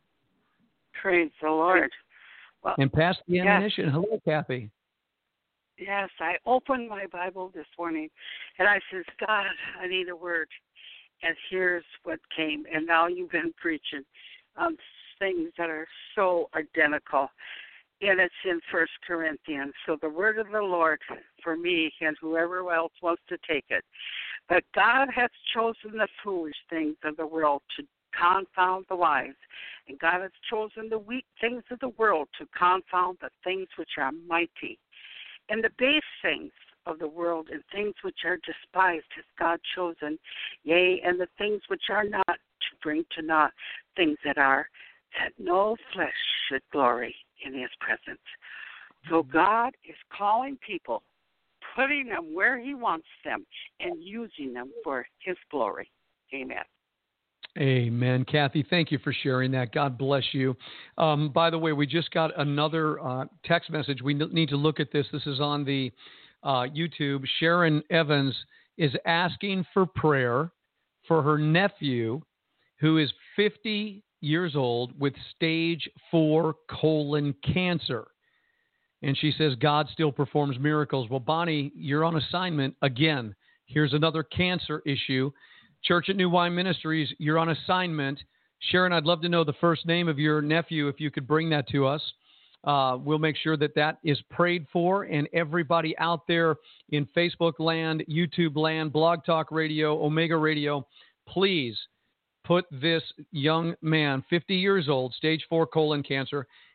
Praise the Lord. Well, and pass the ammunition. Yes. Hello, Kathy. Yes, I opened my Bible this morning, and I says, God, I need a word. And here's what came. And now you've been preaching things that are so identical. And it's in 1 Corinthians. So the word of the Lord for me and whoever else wants to take it. But God hath chosen the foolish things of the world to confound the wise. And God has chosen the weak things of the world to confound the things which are mighty. And the base things of the world and things which are despised has God chosen, yea, and the things which are not, to bring to naught things that are, that no flesh should glory in his presence. So God is calling people, putting them where he wants them, and using them for his glory. Amen. Amen. Kathy, thank you for sharing that. God bless you. By the way, we just got another text message. We need to look at this. This is on the YouTube. Sharon Evans is asking for prayer for her nephew, who is 50 years old with stage 4 colon cancer. And she says God still performs miracles. Well, Bonnie, you're on assignment again. Here's another cancer issue. Church at New Wine Ministries, you're on assignment. Sharon, I'd love to know the first name of your nephew if you could bring that to us. We'll make sure that that is prayed for. And everybody out there in Facebook land, YouTube land, Blog Talk Radio, Omega Radio, please put this young man, 50 years old, stage 4 colon cancer,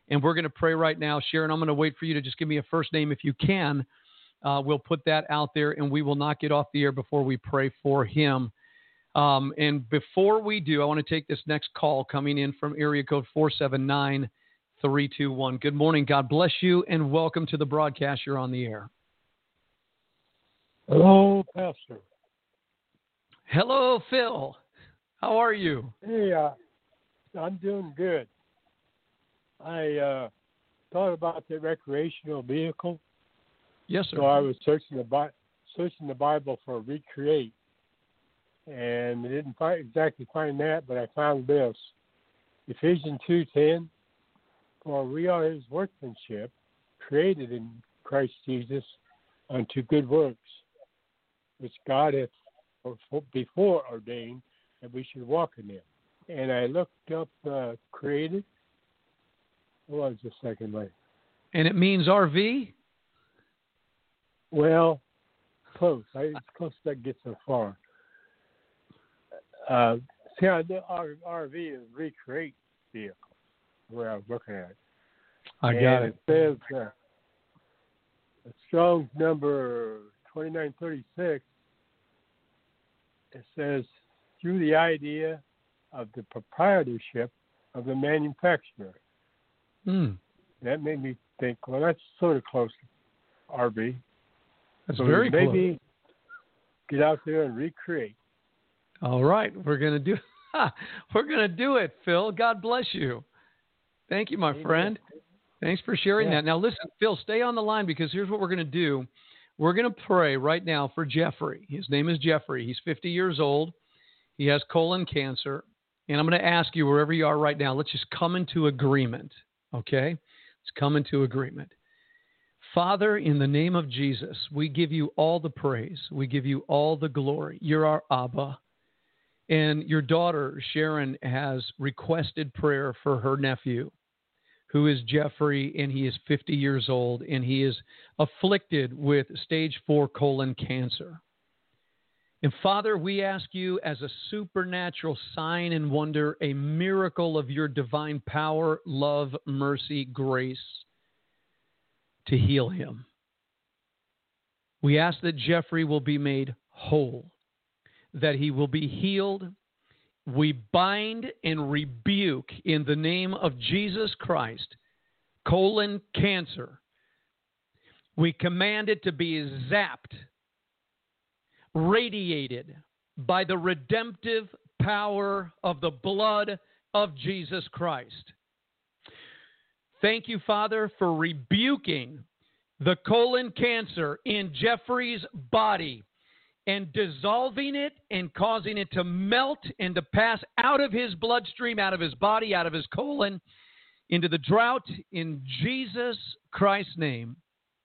And we're going to pray right now. Sharon, I'm going to wait for you to just give me a first name if you can. We'll put that out there, and we will not get off the air before we pray for him. And before we do, I want to take this next call coming in from area code 479-321. Good morning. God bless you, and welcome to the broadcast. You're on the air. Hello, Pastor. Hello, Phil. How are you? Hey, I'm doing good. I thought about the recreational vehicle. Yes, sir. So I was searching the Bible for recreate, and I didn't exactly find that, but I found this. Ephesians 2:10, for we are his workmanship, created in Christ Jesus unto good works, which God hath before ordained that we should walk in them. And I looked up created. What was the second line? And it means RV? Well, close. It's close as I get so far. See, our RV is recreate vehicle, where I was looking at it. I got it. It says, Strong's number 2936, it says, through the idea of the proprietorship of the manufacturer. That made me think, well, that's sort of close to RV. That's so very close. Maybe get out there and recreate. All right, we're gonna do it, Phil. God bless you. Thank you, my friend. Thanks for sharing that. Now, listen, Phil, stay on the line because here's what we're gonna do. We're gonna pray right now for Jeffrey. His name is Jeffrey. He's 50 years old. He has colon cancer, and I'm gonna ask you wherever you are right now. Let's just come into agreement. Okay? Let's come into agreement. Father, in the name of Jesus, we give you all the praise. We give you all the glory. You're our Abba. And your daughter, Sharon, has requested prayer for her nephew, who is Jeffrey, and he is 50 years old, and he is afflicted with stage 4 colon cancer. And Father, we ask you as a supernatural sign and wonder, a miracle of your divine power, love, mercy, grace, to heal him. We ask that Jeffrey will be made whole, that he will be healed. We bind and rebuke in the name of Jesus Christ colon cancer. We command it to be zapped, radiated by the redemptive power of the blood of Jesus Christ. Thank you, Father, for rebuking the colon cancer in Jeffrey's body and dissolving it and causing it to melt and to pass out of his bloodstream, out of his body, out of his colon, into the drought in Jesus Christ's name.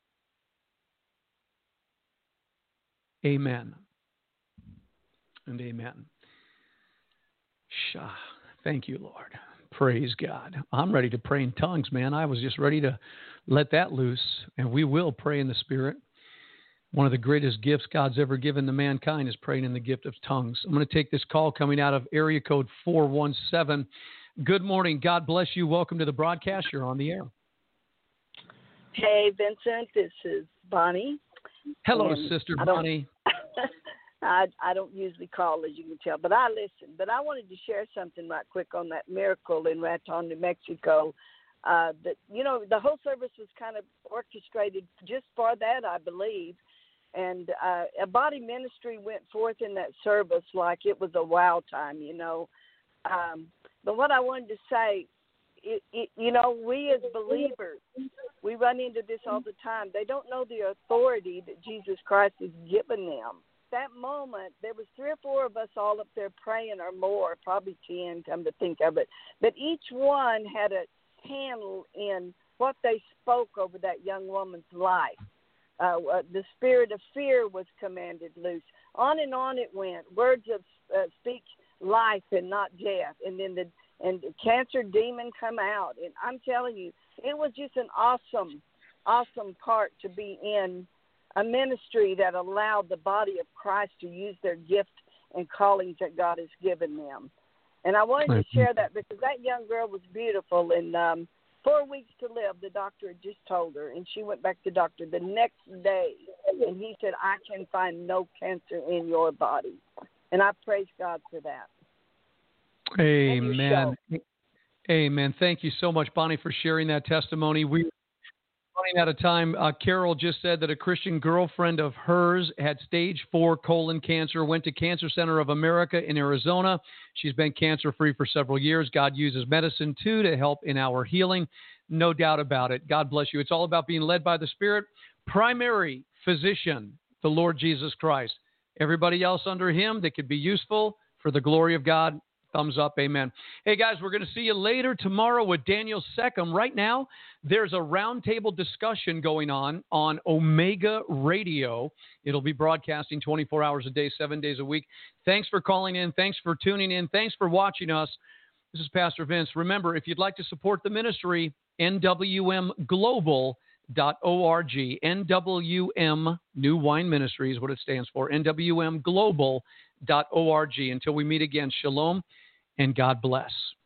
Amen. And amen. Shah. Thank you, Lord. Praise God. I'm ready to pray in tongues, man. I was just ready to let that loose, and we will pray in the Spirit. One of the greatest gifts God's ever given to mankind is praying in the gift of tongues. I'm going to take this call coming out of area code 417. Good morning. God bless you. Welcome to the broadcast. You're on the air. Hey, Vincent. This is Bonnie. Hello, Sister Bonnie. I don't usually call, as you can tell, but I listen. But I wanted to share something right quick on that miracle in Raton, New Mexico. That, you know, the whole service was kind of orchestrated just for that, I believe. And a body ministry went forth in that service like it was a wow time, you know. But what I wanted to say, you know, we as believers, we run into this all the time. They don't know the authority that Jesus Christ has given them. That moment, there was 3 or 4 of us all up there praying, or more, probably 10, come to think of it. But each one had a handle in what they spoke over that young woman's life. The spirit of fear was commanded loose. On and on it went. Words of speak life and not death. And then the cancer demon come out. And I'm telling you, it was just an awesome, awesome part to be in a ministry that allowed the body of Christ to use their gift and callings that God has given them. And I wanted to share that because that young girl was beautiful. And 4 weeks to live, the doctor had just told her, and she went back to the doctor the next day, and he said, I can find no cancer in your body. And I praise God for that. Amen. Amen. Thank you so much, Bonnie, for sharing that testimony. We're running out of time. Carol just said that a Christian girlfriend of hers had stage 4 colon cancer, went to Cancer Center of America in Arizona. She's been cancer-free for several years. God uses medicine, too, to help in our healing. No doubt about it. God bless you. It's all about being led by the Spirit. Primary physician, the Lord Jesus Christ. Everybody else under him that could be useful for the glory of God. Thumbs up. Amen. Hey, guys, we're going to see you later tomorrow with Daniel Seckham. Right now, there's a roundtable discussion going on Omega Radio. It'll be broadcasting 24 hours a day, 7 days a week. Thanks for calling in. Thanks for tuning in. Thanks for watching us. This is Pastor Vince. Remember, if you'd like to support the ministry, nwmglobal.org. NWM, New Wine Ministries, what it stands for, nwmglobal.org. Until we meet again, shalom and God bless.